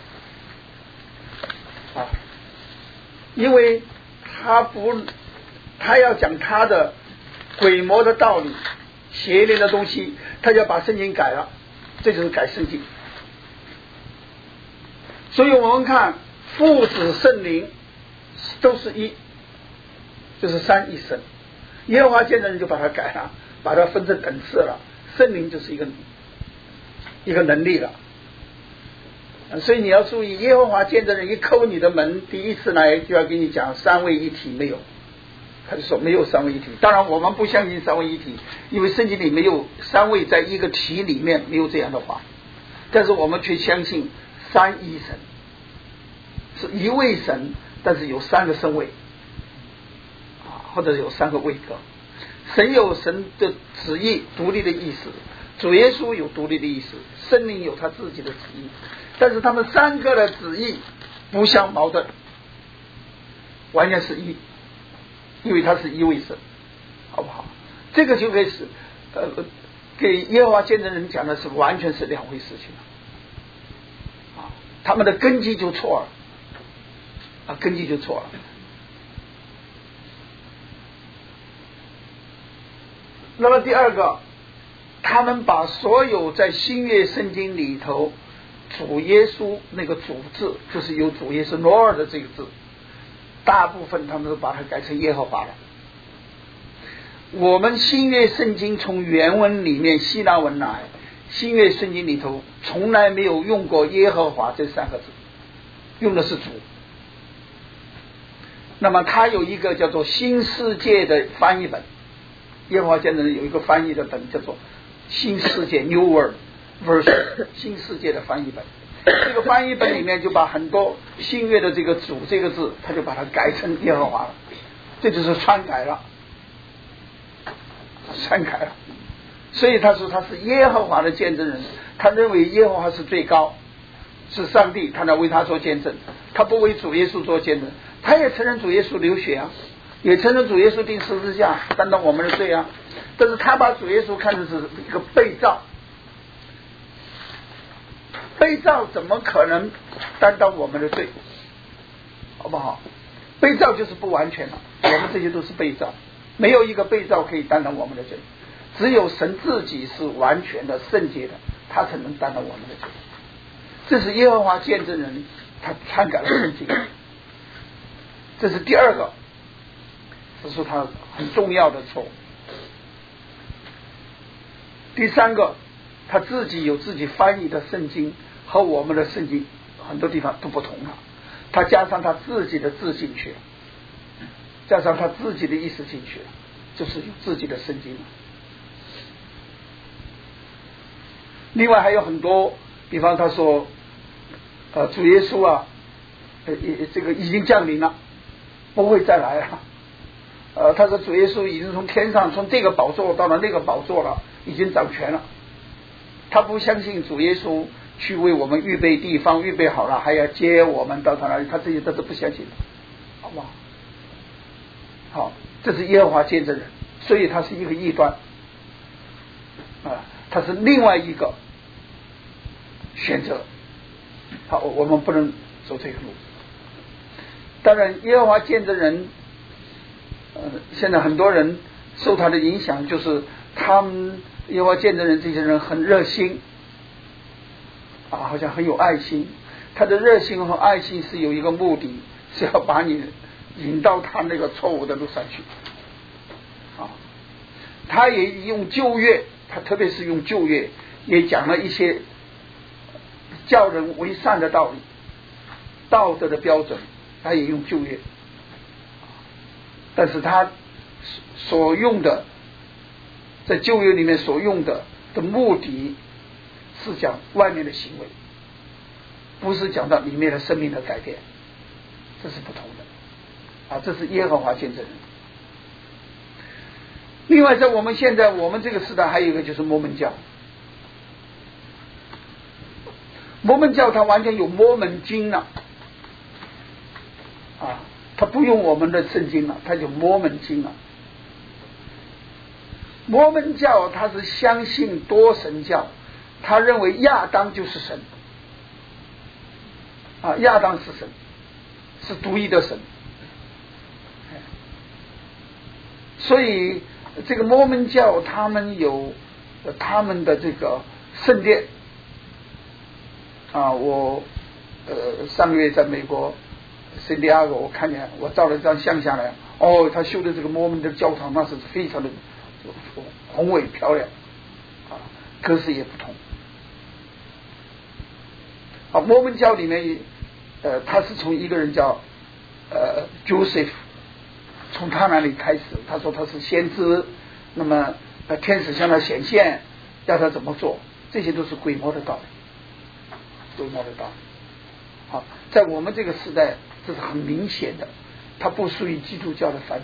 啊，因为他不，他要讲他的鬼魔的道理、邪灵的东西，他就要把圣经改了，这就是改圣经。所以我们看父子圣灵都是一，就是三一神。耶和华见证人就把它改了，把它分成等次了。圣灵就是一个一个能力了。所以你要注意，耶和华见证人一叩你的门，第一次来就要给你讲三位一体没有，他就说没有三位一体。当然我们不相信三位一体，因为圣经里没有三位在一个体里面，没有这样的话。但是我们却相信三一神是一位神，但是有三个身位啊，或者有三个位格。神有神的旨意，独立的意思；主耶稣有独立的意思；圣灵有他自己的旨意。但是他们三个的旨意不相矛盾，完全是一，因为他是一位神，好不好？这个就可以是呃给耶和华见证人讲的是完全是两回事情啊，他们的根基就错了啊，根基就错了。那么第二个，他们把所有在新约圣经里头主耶稣那个主字，就是有主耶稣 Lord 的这个字，大部分他们都把它改成耶和华了。我们新约圣经从原文里面希腊文来，新约圣经里头从来没有用过耶和华这三个字，用的是主。那么它有一个叫做新世界的翻译本，耶和华见证人有一个翻译的本叫做新世界 New World Version 新世界的翻译本。这个翻译本里面就把很多新约的这个主这个字，他就把它改成耶和华了，这就是篡改了，篡改了。所以他说他是耶和华的见证人，他认为耶和华是最高，是上帝，他来为他做见证，他不为主耶稣做见证。他也承认主耶稣流血啊，也承认主耶稣钉十字架担当我们的罪啊，但是他把主耶稣看成是一个被造，被造怎么可能担当我们的罪，好不好？被造就是不完全了，我们这些都是被造，没有一个被造可以担当我们的罪，只有神自己是完全的圣洁的，他才能担当我们的罪。这是耶和华见证人他篡改了圣经，这是第二个，这是他很重要的错误。第三个，他自己有自己翻译的圣经，和我们的圣经很多地方都不同了，他加上他自己的字进去了，加上他自己的意思进去了，就是有自己的圣经了。另外还有很多，比方他说呃主耶稣啊呃这个已经降临了，不会再来了。呃他说主耶稣已经从天上从这个宝座到了那个宝座了，已经掌权了。他不相信主耶稣去为我们预备地方，预备好了还要接我们到他那里，他这些都是不相信的，好不好？好，这是耶和华见证人，所以他是一个异端啊，他是另外一个选择。好，我们不能走这个路。当然耶和华见证人呃，现在很多人受他的影响，就是他们耶和华见证人这些人很热心啊，好像很有爱心。他的热心和爱心是有一个目的，是要把你引到他那个错误的路上去啊。他也用旧约，他特别是用旧约也讲了一些叫人为善的道理，道德的标准，他也用旧约，但是他所用的在旧约里面所用的的目的是讲外面的行为，不是讲到里面的生命的改变，这是不同的啊，这是耶和华见证人。另外在我们现在我们这个时代还有一个就是摩门教，摩门教它完全有摩门经了啊，它不用我们的圣经了，它有摩门经了。摩门教它是相信多神教，他认为亚当就是神啊，亚当是神，是独一的神，所以这个摩门教他们有他们的这个圣殿啊，我呃上个月在美国圣地亚哥，我看见我照了一张相下来，哦，他修的这个摩门的教堂那是非常的宏伟漂亮啊，格式也不同啊。摩门教里面呃，他是从一个人叫呃 Joseph， 从他那里开始，他说他是先知，那么呃天使向他显现，要他怎么做，这些都是鬼魔的道理，鬼魔的道理。好，在我们这个时代，这是很明显的，它不属于基督教的范畴。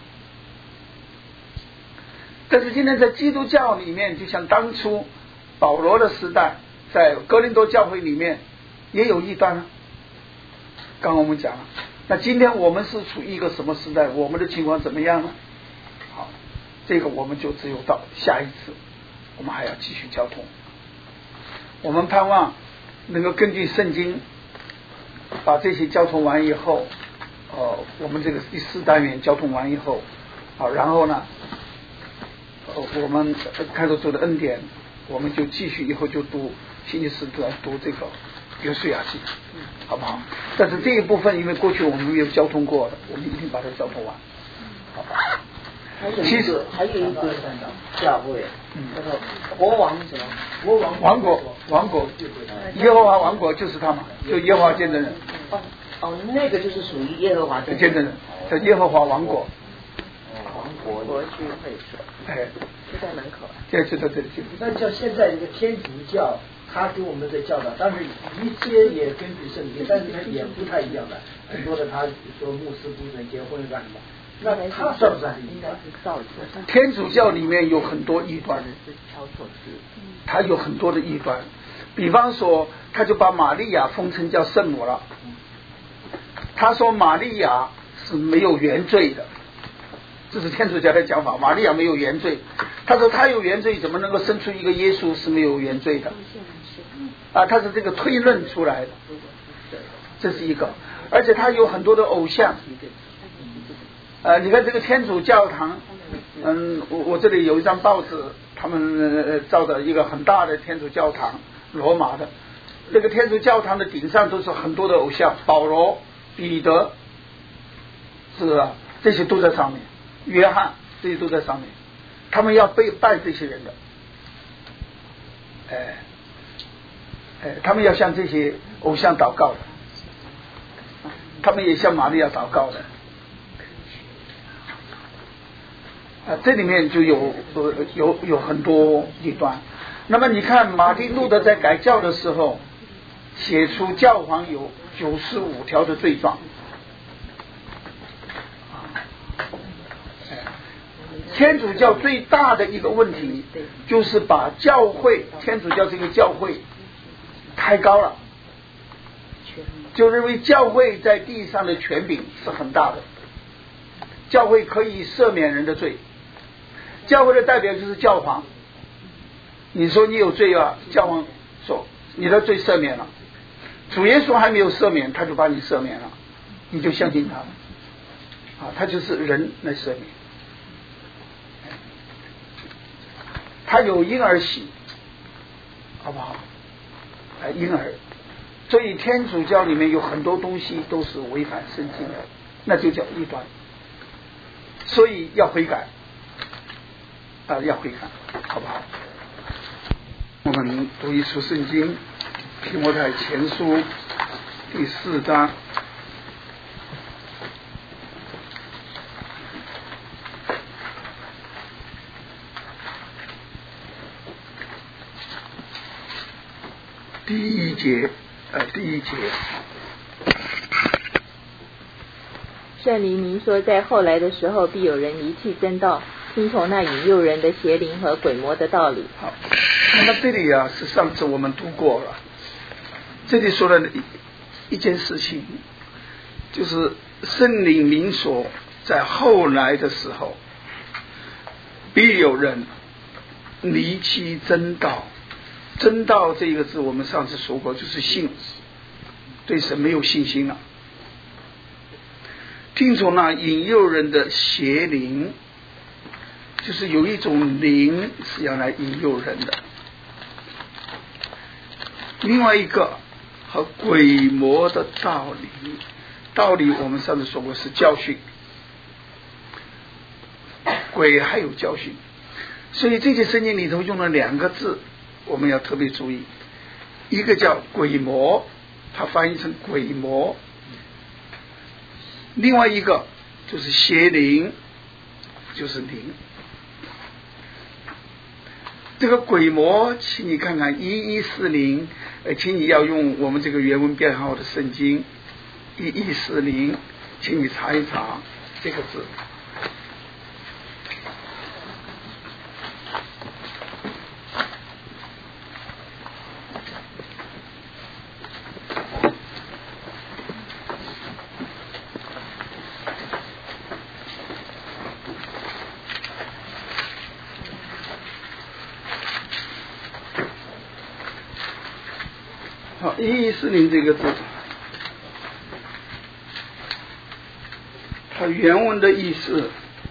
但是今天在基督教里面，就像当初保罗的时代，在哥林多教会里面也有异端啊。刚刚我们讲了，那今天我们是处于一个什么时代？我们的情况怎么样呢？好，这个我们就只有到下一次，我们还要继续交通。我们盼望能够根据圣经把这些交通完以后，呃，我们这个第四单元交通完以后，好，然后呢，呃，我们开始做的恩典，我们就继续以后就读星期四来读这个约书亚记，好不好？但是这一部分因为过去我们没有交通过的，我们一定把它交通完，好吧？ 其实还有一个教会，叫做国王什么？国王王国，王国，耶和华王国就是他嘛，就耶和华见证人。 哦哦，那个就是属于耶和华见证人，叫耶和华王国。 王国国区会所， 哎， 就在门口。 对，就在这里。 那像现在这个天主教，他给我们的教导，当然一些也根据圣经，但是他也不太一样的。很多的他说牧师不能结婚干什么？那他算不算是应该是造作？ 天主教里面有很多异端， 是挑错字， 他有很多的异端。比方说，他就把玛利亚封称叫圣母了。他说玛利亚是没有原罪的，这是天主教的讲法。玛利亚没有原罪，他说他有原罪，怎么能够生出一个耶稣是没有原罪的？啊，他是这个推论出来的，这是一个。而且他有很多的偶像。呃，你看这个天主教堂，嗯，我我这里有一张报纸，他们、呃、造的一个很大的天主教堂，罗马的。这个天主教堂的顶上都是很多的偶像，保罗、彼得，是吧？这些都在上面，约翰这些都在上面，他们要被拜这些人的，哎哎，他们要向这些偶像祷告的，他们也向玛利亚祷告的。啊，这里面就有呃有有很多异端。那么你看马丁路德在改教的时候，写出教皇有九十五条的罪状。天主教最大的一个问题就是把教会，天主教这个教会抬高了，就认为教会在地上的权柄是很大的，教会可以赦免人的罪。教会的代表就是教皇，你说你有罪啊，教皇说你的罪赦免了，主耶稣还没有赦免，他就把你赦免了，你就相信他了啊，他就是人来赦免。 他有婴儿洗，好不好？啊，婴儿。所以天主教里面有很多东西都是违反圣经的，那就叫异端。所以要悔改，啊，要悔改，好不好？我们读一处圣经，提摩太前书第四章。第一节，呃，第一节。 圣灵明说，在后来的时候，必有人离弃真道，听从那引诱人的邪灵和鬼魔的道理。 好，那么这里啊，是上次我们读过了。这里说了一一件事情，就是圣灵明说，在后来的时候，必有人离弃真道。真道这个字，我们上次说过，就是信，对神没有信心了。听从那引诱人的邪灵，就是有一种灵是要来引诱人的。另外一个和鬼魔的道理，道理我们上次说过是教训，鬼还有教训，所以这些圣经里头用了两个字，我们要特别注意，一个叫鬼魔，它翻译成鬼魔，另外一个就是邪灵，就是灵。这个鬼魔，请你看看一一四零，呃，请你要用我们这个原文编号的圣经一一四零，请你查一查这个字。一一四零这个字，它原文的意思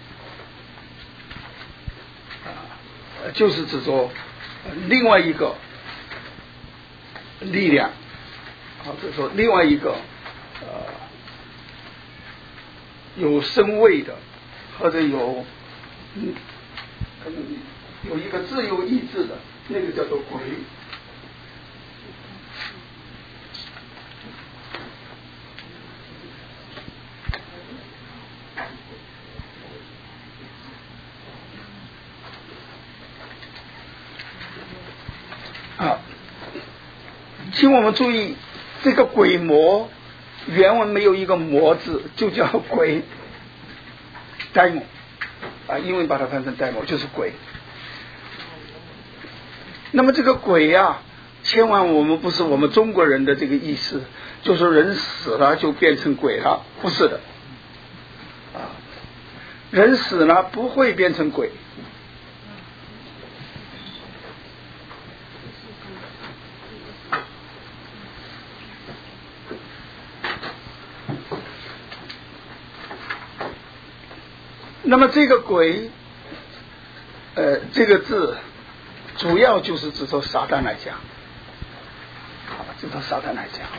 啊，就是指着另外一个力量，或者说另外一个呃有身位的，或者有嗯有一个自由意志的，那个叫做鬼。啊，请我们注意，这个鬼魔原文没有一个魔字，就叫鬼 ，demon 啊，英文把它翻成 demon 就是鬼。那么这个鬼啊，千万我们不是我们中国人的这个意思，就说人死了就变成鬼了，不是的，啊，人死了不会变成鬼。那么这个鬼，呃，这个字主要就是指着撒旦来讲，好吧，指着撒旦来讲。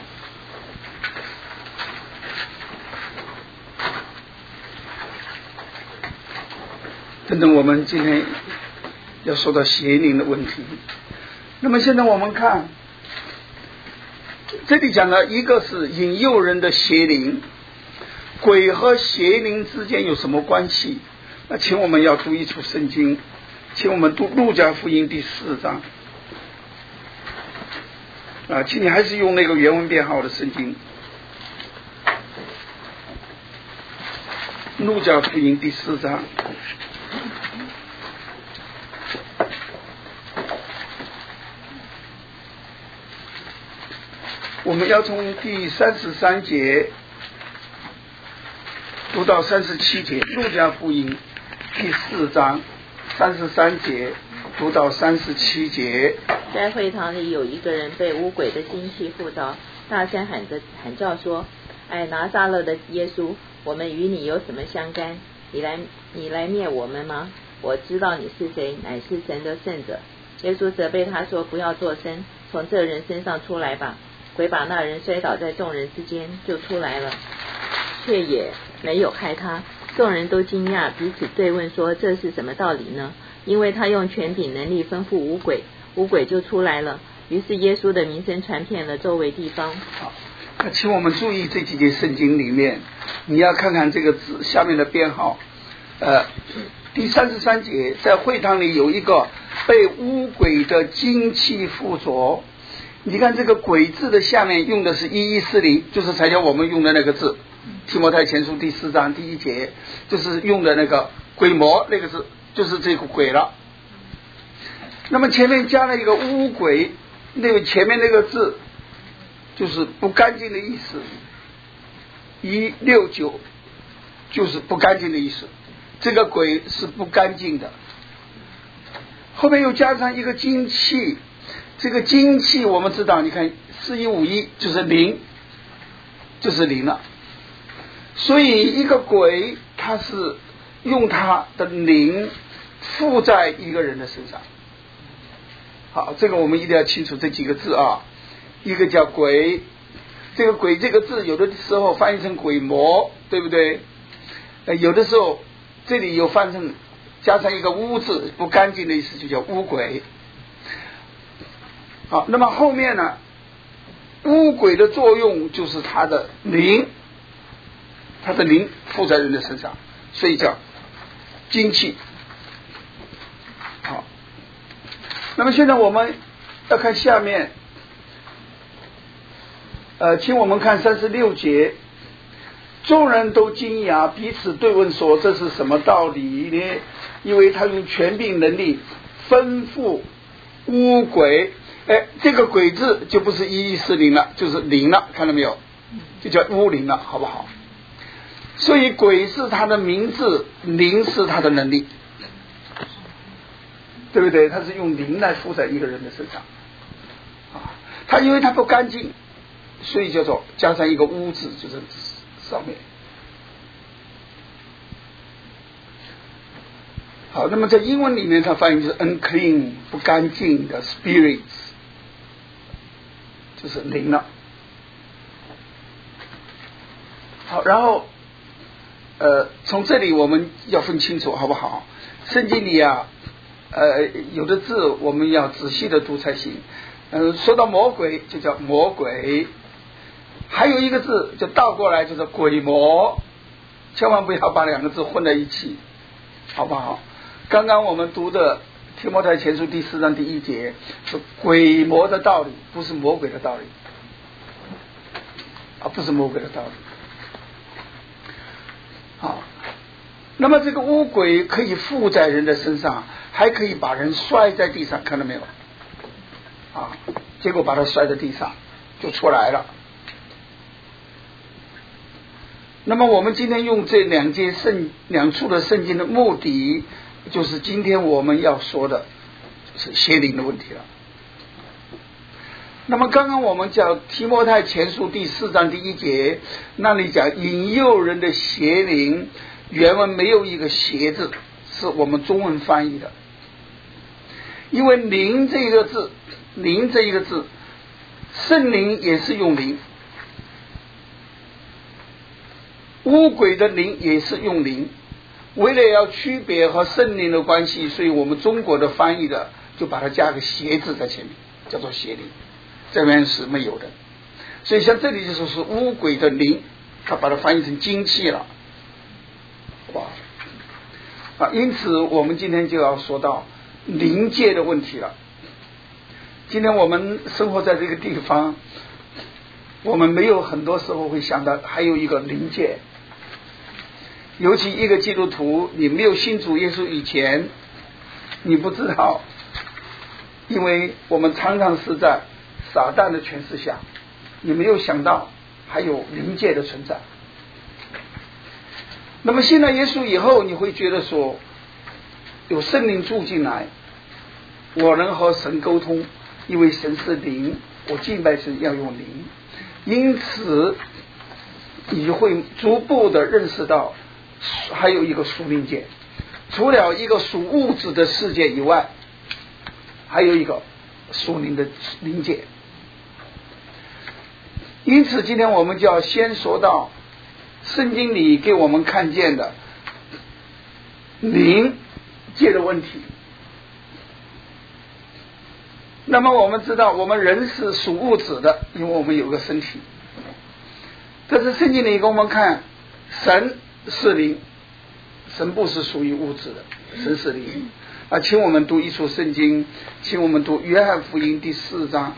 等等，我们今天要说到邪灵的问题。那么现在我们看，这里讲的一个是引诱人的邪灵。鬼和邪灵之间有什么关系？那请我们要读一处圣经，请我们读路加福音第四章啊，请你还是用那个原文编号的圣经，路加福音第四章。我们要从第三十三节读到三十七节，路加福音第四章三十三节读到三十七节。 在会堂里有一个人被污鬼的精气附着，大声喊着喊叫说：“哎，拿撒勒的耶稣，我们与你有什么相干？你来你来灭我们吗？ 我知道你是谁，乃是神的圣者。耶稣责备他说，不要作声，从这人身上出来吧。鬼把那人摔倒在众人之间，就出来了，却也没有害他。众人都惊讶，彼此对问说，这是什么道理呢？因为他用权柄能力吩咐五鬼，五鬼就出来了。于是耶稣的名声传遍了周围地方。 好，那请我们注意这几节圣经里面，你要看看这个字下面的编号。呃，第三十三节，在会堂里有一个被污鬼的精气附着。你看这个鬼字的下面用的是一一四零，就是才叫我们用的那个字。提摩太前书第四章第一节，就是用的那个鬼魔那个字，就是这个鬼了。那么前面加了一个污鬼，那个前面那个字就是不干净的意思。一六九就是不干净的意思，这个鬼是不干净的。后面又加上一个精气，这个精气我们知道，你看四一五一就是灵，就是灵了。所以一个鬼它是用它的灵附在一个人的身上。好，这个我们一定要清楚这几个字啊。一个叫鬼，这个鬼这个字有的时候翻译成鬼魔，对不对？呃，有的时候这里有翻成加上一个污字，不干净的意思，就叫污鬼。好，那么后面呢，污鬼的作用就是它的灵，它的灵附在人的身上，所以叫精气。好，那么现在我们要看下面，呃，请我们看三十六节，众人都惊讶，彼此对问说，这是什么道理呢？因为他用权柄能力吩咐污鬼。哎，这个鬼字就不是一一四零了，就是灵了，看到没有？就叫污灵了，好不好？所以鬼是他的名字，灵是他的能力，对不对？他是用灵来附在一个人的身上啊。他因为他不干净，所以叫做加上一个污字，就是上面。好，那么在英文里面它翻译就是 unclean， 不干净的 spirits， 就是灵了。好，然后呃，从这里我们要分清楚，好不好？圣经里啊，呃，有的字我们要仔细的读才行。呃，说到魔鬼就叫魔鬼，还有一个字就倒过来就是鬼魔，千万不要把两个字混在一起，好不好？刚刚我们读的提摩太前书第四章第一节是鬼魔的道理，不是魔鬼的道理啊，不是魔鬼的道理。好，那么这个污鬼可以附在人的身上，还可以把人摔在地上，看到没有啊？结果把他摔在地上就出来了。那么我们今天用这两节圣两处的圣经的目的，就是今天我们要说的是邪灵的问题了。那么刚刚我们讲提摩太前书第四章第一节，那里讲引诱人的邪灵，原文没有一个邪字，是我们中文翻译的。因为灵这个字，灵这一个字，圣灵也是用灵，污鬼的灵也是用灵。为了要区别和圣灵的关系，所以我们中国的翻译的就把它加个邪字在前面，叫做邪灵，这边是没有的。所以像这里就说是污鬼的灵，他把它翻译成精气了，哇啊！因此我们今天就要说到灵界的问题了。今天我们生活在这个地方，我们没有很多时候会想到还有一个灵界。尤其一个基督徒，你没有信主耶稣以前，你不知道，因为我们常常是在撒旦的权势下，你没有想到还有灵界的存在。那么信了耶稣以后，你会觉得说，有圣灵住进来，我能和神沟通，因为神是灵，我敬拜神要用灵，因此你会逐步的认识到还有一个属灵界， 除了一个属物质的世界以外，还有一个属灵的灵界。因此今天我们就要先说到圣经里给我们看见的灵界的问题。那么我们知道我们人是属物质的，因为我们有个身体。这是圣经里给我们看，神是灵，神不是属于物质的，神是灵啊。请我们读一处圣经，请我们读约翰福音第四章。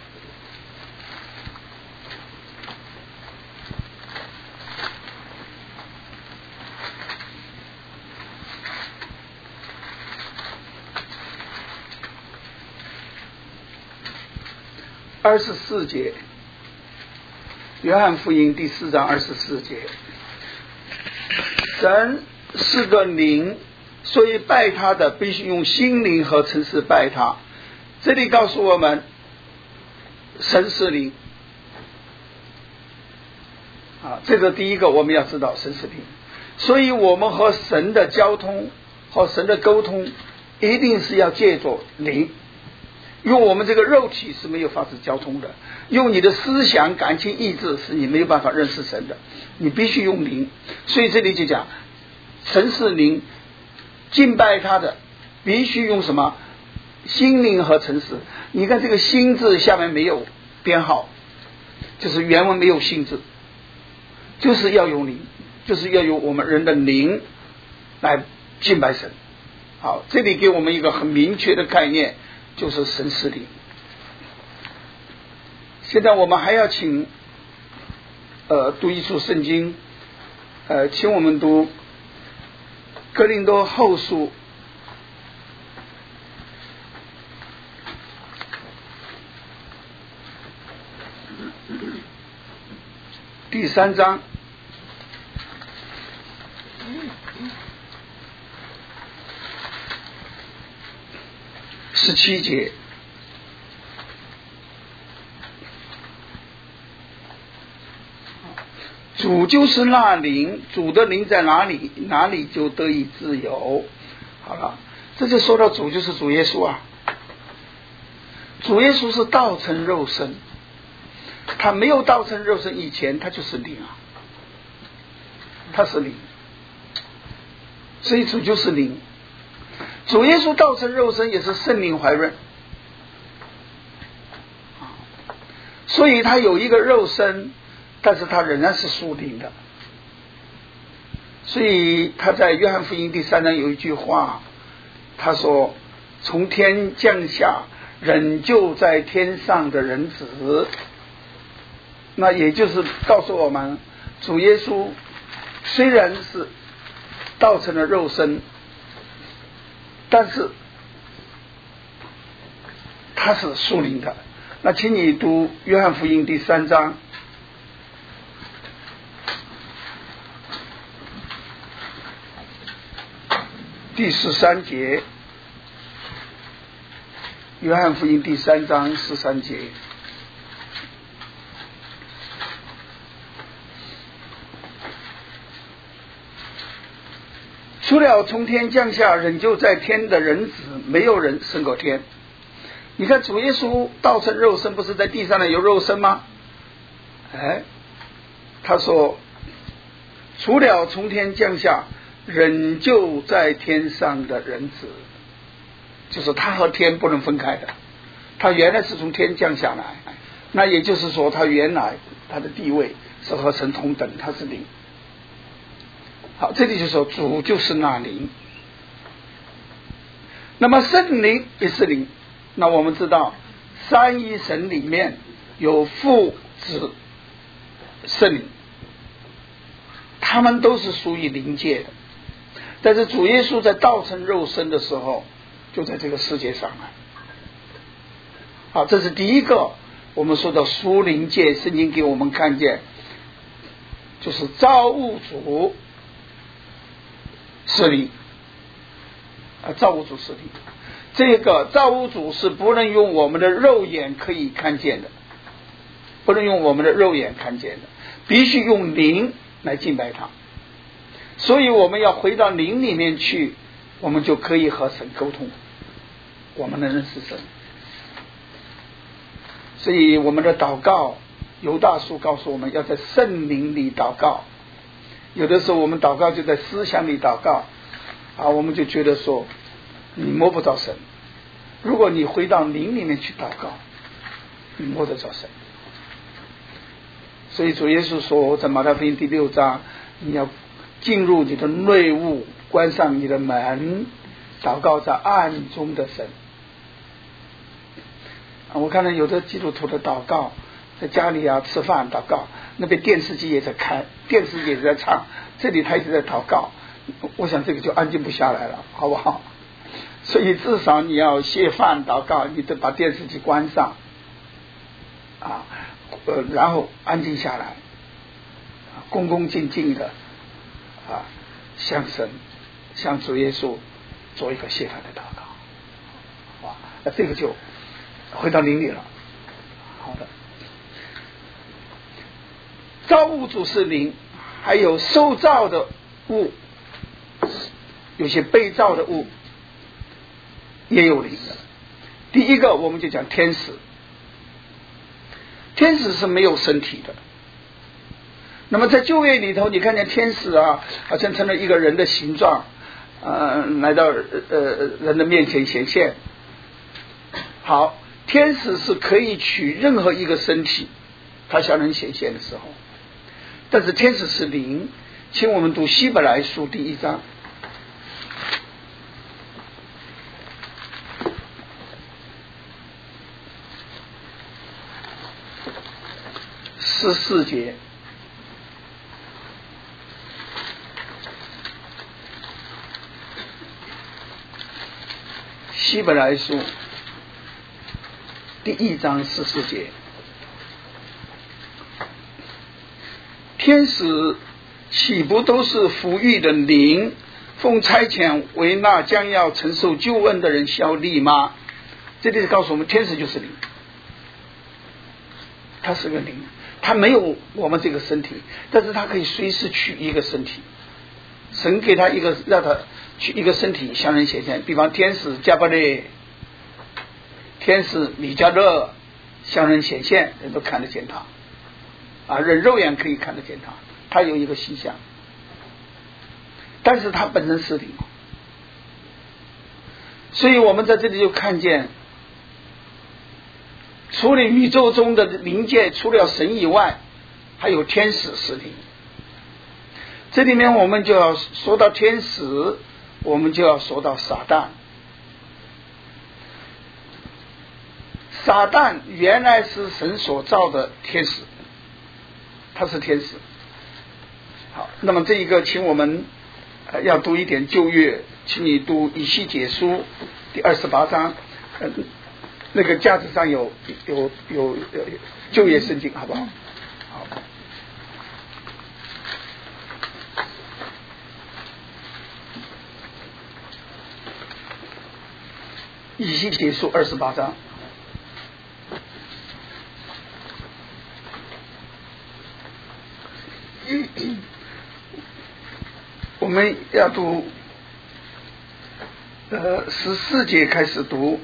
二十四节，约翰福音第四章二十四节，神是个灵，所以拜他的必须用心灵和诚实拜他。这里告诉我们，神是灵啊，这个第一个我们要知道神是灵，所以我们和神的交通和神的沟通一定是要借着灵。用我们这个肉体是没有法子交通的，用你的思想感情意志是你没有办法认识神的，你必须用灵。所以这里就讲神是灵，敬拜他的必须用什么？心灵和诚实。你看这个心字下面没有编号，就是原文没有心字，就是要用灵，就是要用我们人的灵来敬拜神。好，这里给我们一个很明确的概念，就是神是灵。现在我们还要请呃读一处圣经，呃，请我们读哥林多后书第三章十七节。主就是那灵，主的灵在哪里，哪里就得以自由。好了，这就说到主就是主耶稣啊。主耶稣是道成肉身，他没有道成肉身以前，他就是灵啊，他是灵，所以主就是灵。主耶稣道成肉身也是圣灵怀孕，所以他有一个肉身，但是他仍然是属灵的。所以他在约翰福音第三章有一句话，他说从天降下仍旧在天上的人子，那也就是告诉我们，主耶稣虽然是道成了肉身，但是他是属灵的。那请你读约翰福音第三章第十三节，约翰福音第三章十三节。除了从天降下仍旧在天的人子，没有人升过天。你看主耶稣道成肉身，不是在地上的有肉身吗？哎，他说除了从天降下仍旧在天上的人子，就是他和天不能分开的，他原来是从天降下来，那也就是说他原来他的地位是和神同等，他是灵。好，这里就说主就是那灵。那么圣灵也是灵，那我们知道三一神里面有父子圣灵，他们都是属于灵界的。但是主耶稣在道成肉身的时候就在这个世界上来。好，这是第一个我们说的属灵界，圣经给我们看见就是造物主是灵啊，造物主是灵。这个造物主是不能用我们的肉眼可以看见的，不能用我们的肉眼看见的，必须用灵来敬拜他。所以我们要回到灵里面去， 我们就可以和神沟通，我们能认识神。所以我们的祷告，犹大书告诉我们要在圣灵里祷告。有的时候我们祷告就在思想里祷告啊，我们就觉得说你摸不着神。如果你回到灵里面去祷告，你摸得着神。所以主耶稣说在马太福音第六章，你要进入你的内屋，关上你的门，祷告在暗中的神。啊，我看到有的基督徒的祷告，在家里啊吃饭祷告，那边电视机也在开，电视也在唱，这里他一直在祷告，我想这个就安静不下来了，好不好？所以至少你要谢饭祷告，你得把电视机关上啊，呃，然后安静下来，恭恭敬敬的啊，向神向主耶稣做一个谢饭的祷告，啊，那这个就回到灵里了。好的，造物主是灵，还有受造的物，有些被造的物也有灵的。第一个我们就讲天使，天使是没有身体的。那么在旧约里头，你看见天使啊，好像成了一个人的形状，呃，来到呃人的面前显现。好，天使是可以取任何一个身体，他向人显现的时候。但是天使是灵，请我们读希伯来书第一章。十四节，希伯来书第一章十四节，天使岂不都是服役的灵，奉差遣为那将要承受救恩的人效力吗？这里是告诉我们，天使就是灵，他是个灵，他没有我们这个身体，但是他可以随时取一个身体。神给他一个，让他取一个身体向人显现，比方天使加百列、天使米迦勒向人显现，人都看得见他啊，人肉眼可以看得见他，他有一个形象，但是他本身是灵。所以我们在这里就看见，除了宇宙中的灵界，除了神以外，还有天使是灵。这里面我们就要说到天使，我们就要说到撒旦。撒旦原来是神所造的天使，他是天使。好，那么这一个请我们、呃、要读一点旧约，请你读以西结书第二十八章、呃、那个架子上有有有有旧约圣经，好不好？好。以西结书二十八章，我们要读呃十四节开始读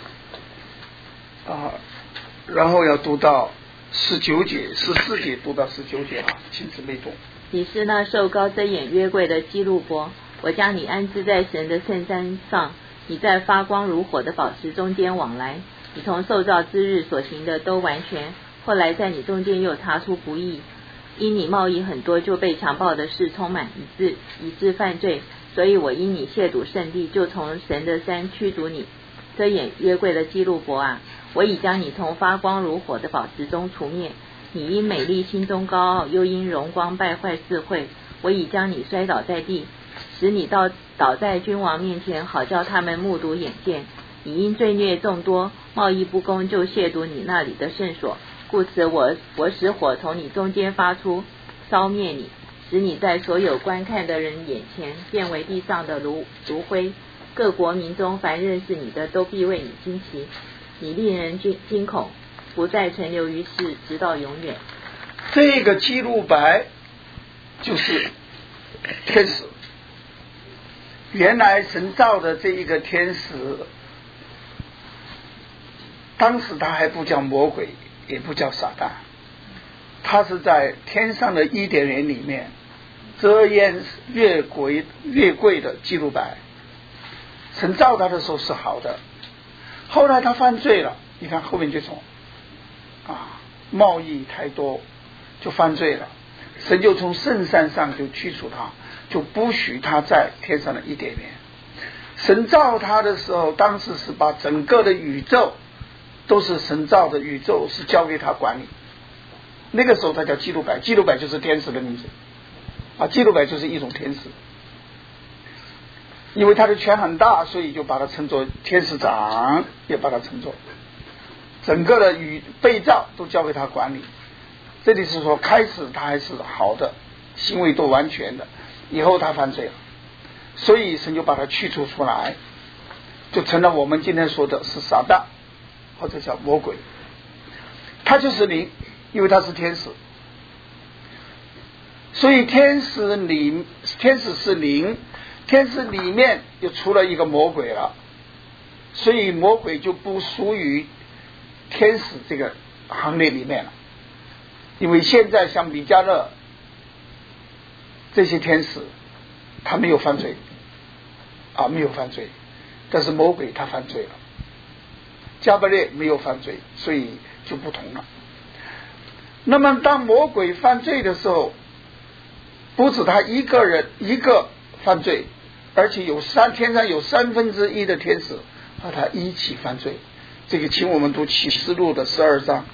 啊，然后要读到十九节，十四节读到十九节啊，亲自背读。 你是那受高遮掩约柜的基路伯，我将你安置在神的圣山上。你在发光如火的宝石中间往来，你从受造之日所行的都完全，后来在你中间又查出不义，因你贸易很多，就被强暴的事充满，以致以致犯罪，所以我因你亵渎圣地，就从神的山驱逐你。遮掩约柜的基路伯啊，我已将你从发光如火的宝石中除灭，你因美丽心中高傲，又因荣光败坏智慧，我已将你摔倒在地，使你到倒在君王面前，好叫他们目睹眼见。你因罪孽众多，贸易不公，就亵渎你那里的圣所，故此我我使火从你中间发出，烧灭你，使你在所有观看的人眼前变为地上的炉炉灰。各国民中凡认识你的，都必为你惊奇，你令人惊惊恐，不再存留于世，直到永远。 这个基路伯就是天使。 原来神造的这一个天使，当时他还不叫魔鬼，也不叫撒旦，他是在天上的伊甸园里面遮掩越贵越贵的基路伯。神造他的时候是好的，后来他犯罪了，你看后面就从啊贸易太多就犯罪了，神就从圣山上就驱除他，就不许他在天上的伊甸园。神造他的时候，当时是把整个的宇宙都是神造的宇宙，是交给他管理。那个时候他叫基路伯，基路伯就是天使的名字啊，基路伯就是一种天使，因为他的权很大，所以就把他称作天使长，也把他称作整个的宇被造都交给他管理。这里是说开始他还是好的，行为都完全的，以后他犯罪了，所以神就把他驱除出来，就成了我们今天说的是撒旦或者叫魔鬼。他就是灵，因为他是天使，所以天使里天使是灵，天使里面又出了一个魔鬼了，所以魔鬼就不属于天使这个行列里面了。因为现在像米迦勒这些天使他没有犯罪啊，没有犯罪，但是魔鬼他犯罪了，加百列没有犯罪，所以就不同了。那么当魔鬼犯罪的时候，不止他一个人一个犯罪，而且有三天上有三分之一的天使和他一起犯罪。这个请我们读启示录的十二章。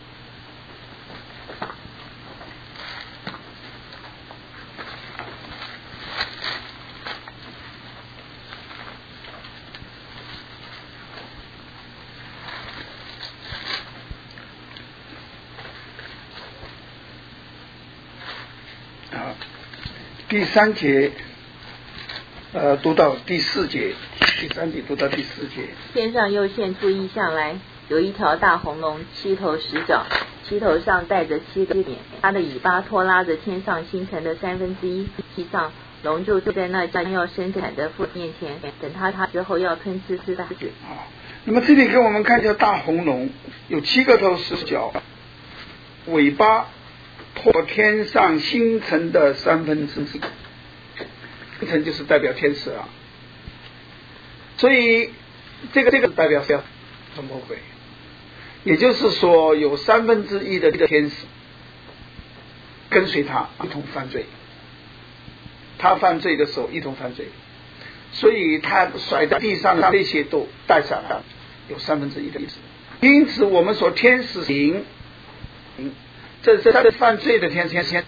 第三节，呃，读到第四节，第三节读到第四节。 天上又现出异象来，有一条大红龙，七头十脚，七头上带着七个点，它的尾巴拖拉着天上星辰的三分之一。其上龙就坐在那将要生产的父面前，等他他之后要吞吃四大子。 啊，那么这里给我们看一下大红龙，有七个头十脚，尾巴拖天上星辰的三分之一，星辰就是代表天使啊，所以这个这个代表是魔鬼，也就是说有三分之一的天使跟随他一同犯罪，他犯罪的时候一同犯罪，所以他甩在地上的这些都带上了，有三分之一的意思。因此我们说天使灵，这是他的犯罪的天使。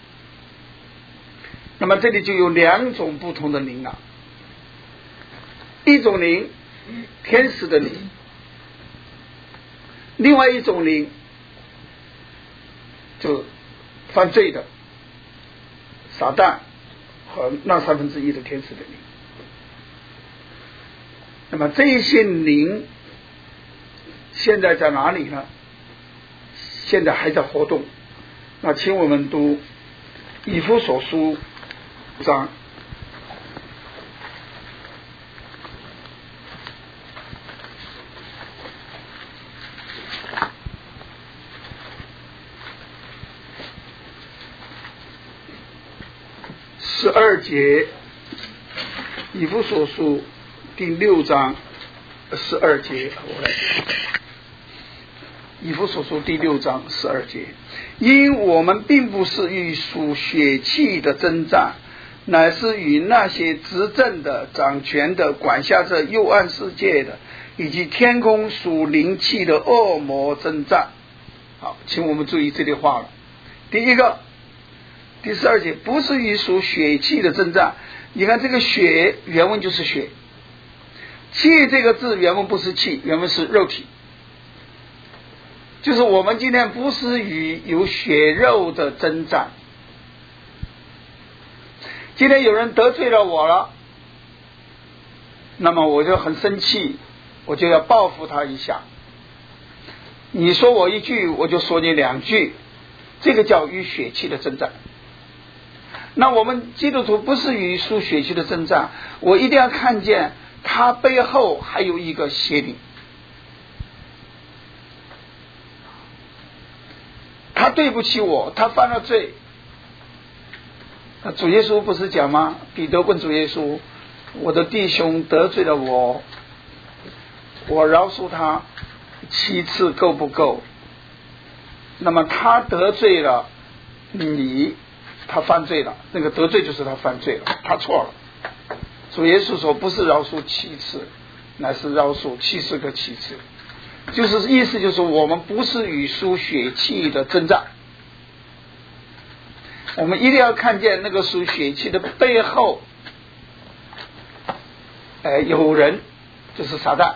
那么这里就有两种不同的灵啊，一种灵天使的灵，另外一种灵就犯罪的撒旦和那三分之一的天使的灵。那么这一些灵现在在哪里呢？现在还在活动。那请我们读以弗所书章十二节，以弗所书第六章十二节，我来以弗所书第六章十二节，因我们并不是与属血气的征战，乃是与那些执政的、掌权的、管辖着幽暗世界的，以及天空属灵气的恶魔征战。好，请我们注意这里话了。第一个，第十二节，不是与属血气的征战。你看这个血原文就是血，气这个字原文不是气，原文是肉体。就是我们今天不是与有血肉的征战。今天有人得罪了我了，那么我就很生气，我就要报复他一下。你说我一句，我就说你两句，这个叫与血气的征战。 那我们基督徒不是与属血气的征战，我一定要看见他背后还有一个邪灵，他对不起我，他犯了罪。主耶稣不是讲吗？彼得问主耶稣，我的弟兄得罪了我，我饶恕他七次够不够？那么他得罪了你，他犯罪了，那个得罪就是他犯罪了，他错了。主耶稣说不是饶恕七次，乃是饶恕七十个七次，就是意思就是我们不是与属血气的征战，我们一定要看见那个属血气的背后，呃，有人就是撒旦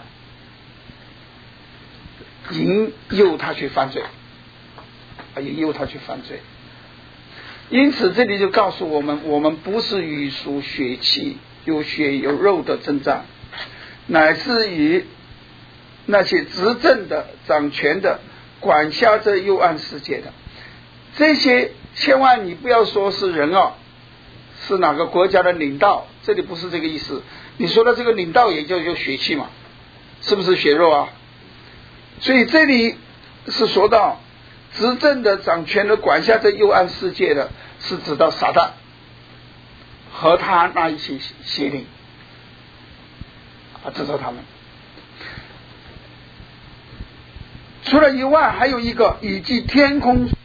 引诱他去犯罪，引诱他去犯罪。因此这里就告诉我们，我们不是与属血气有血有肉的征战，乃是与那些执政的掌权的管辖着幽暗世界的这些，千万你不要说是人啊，是哪个国家的领导，这里不是这个意思。你说的这个领导也就有血气嘛，是不是血肉啊？所以这里是说到执政的掌权的管辖着幽暗世界的，是指到撒旦和他那一些邪灵啊，指着他们。除了以外，还有一个以及天空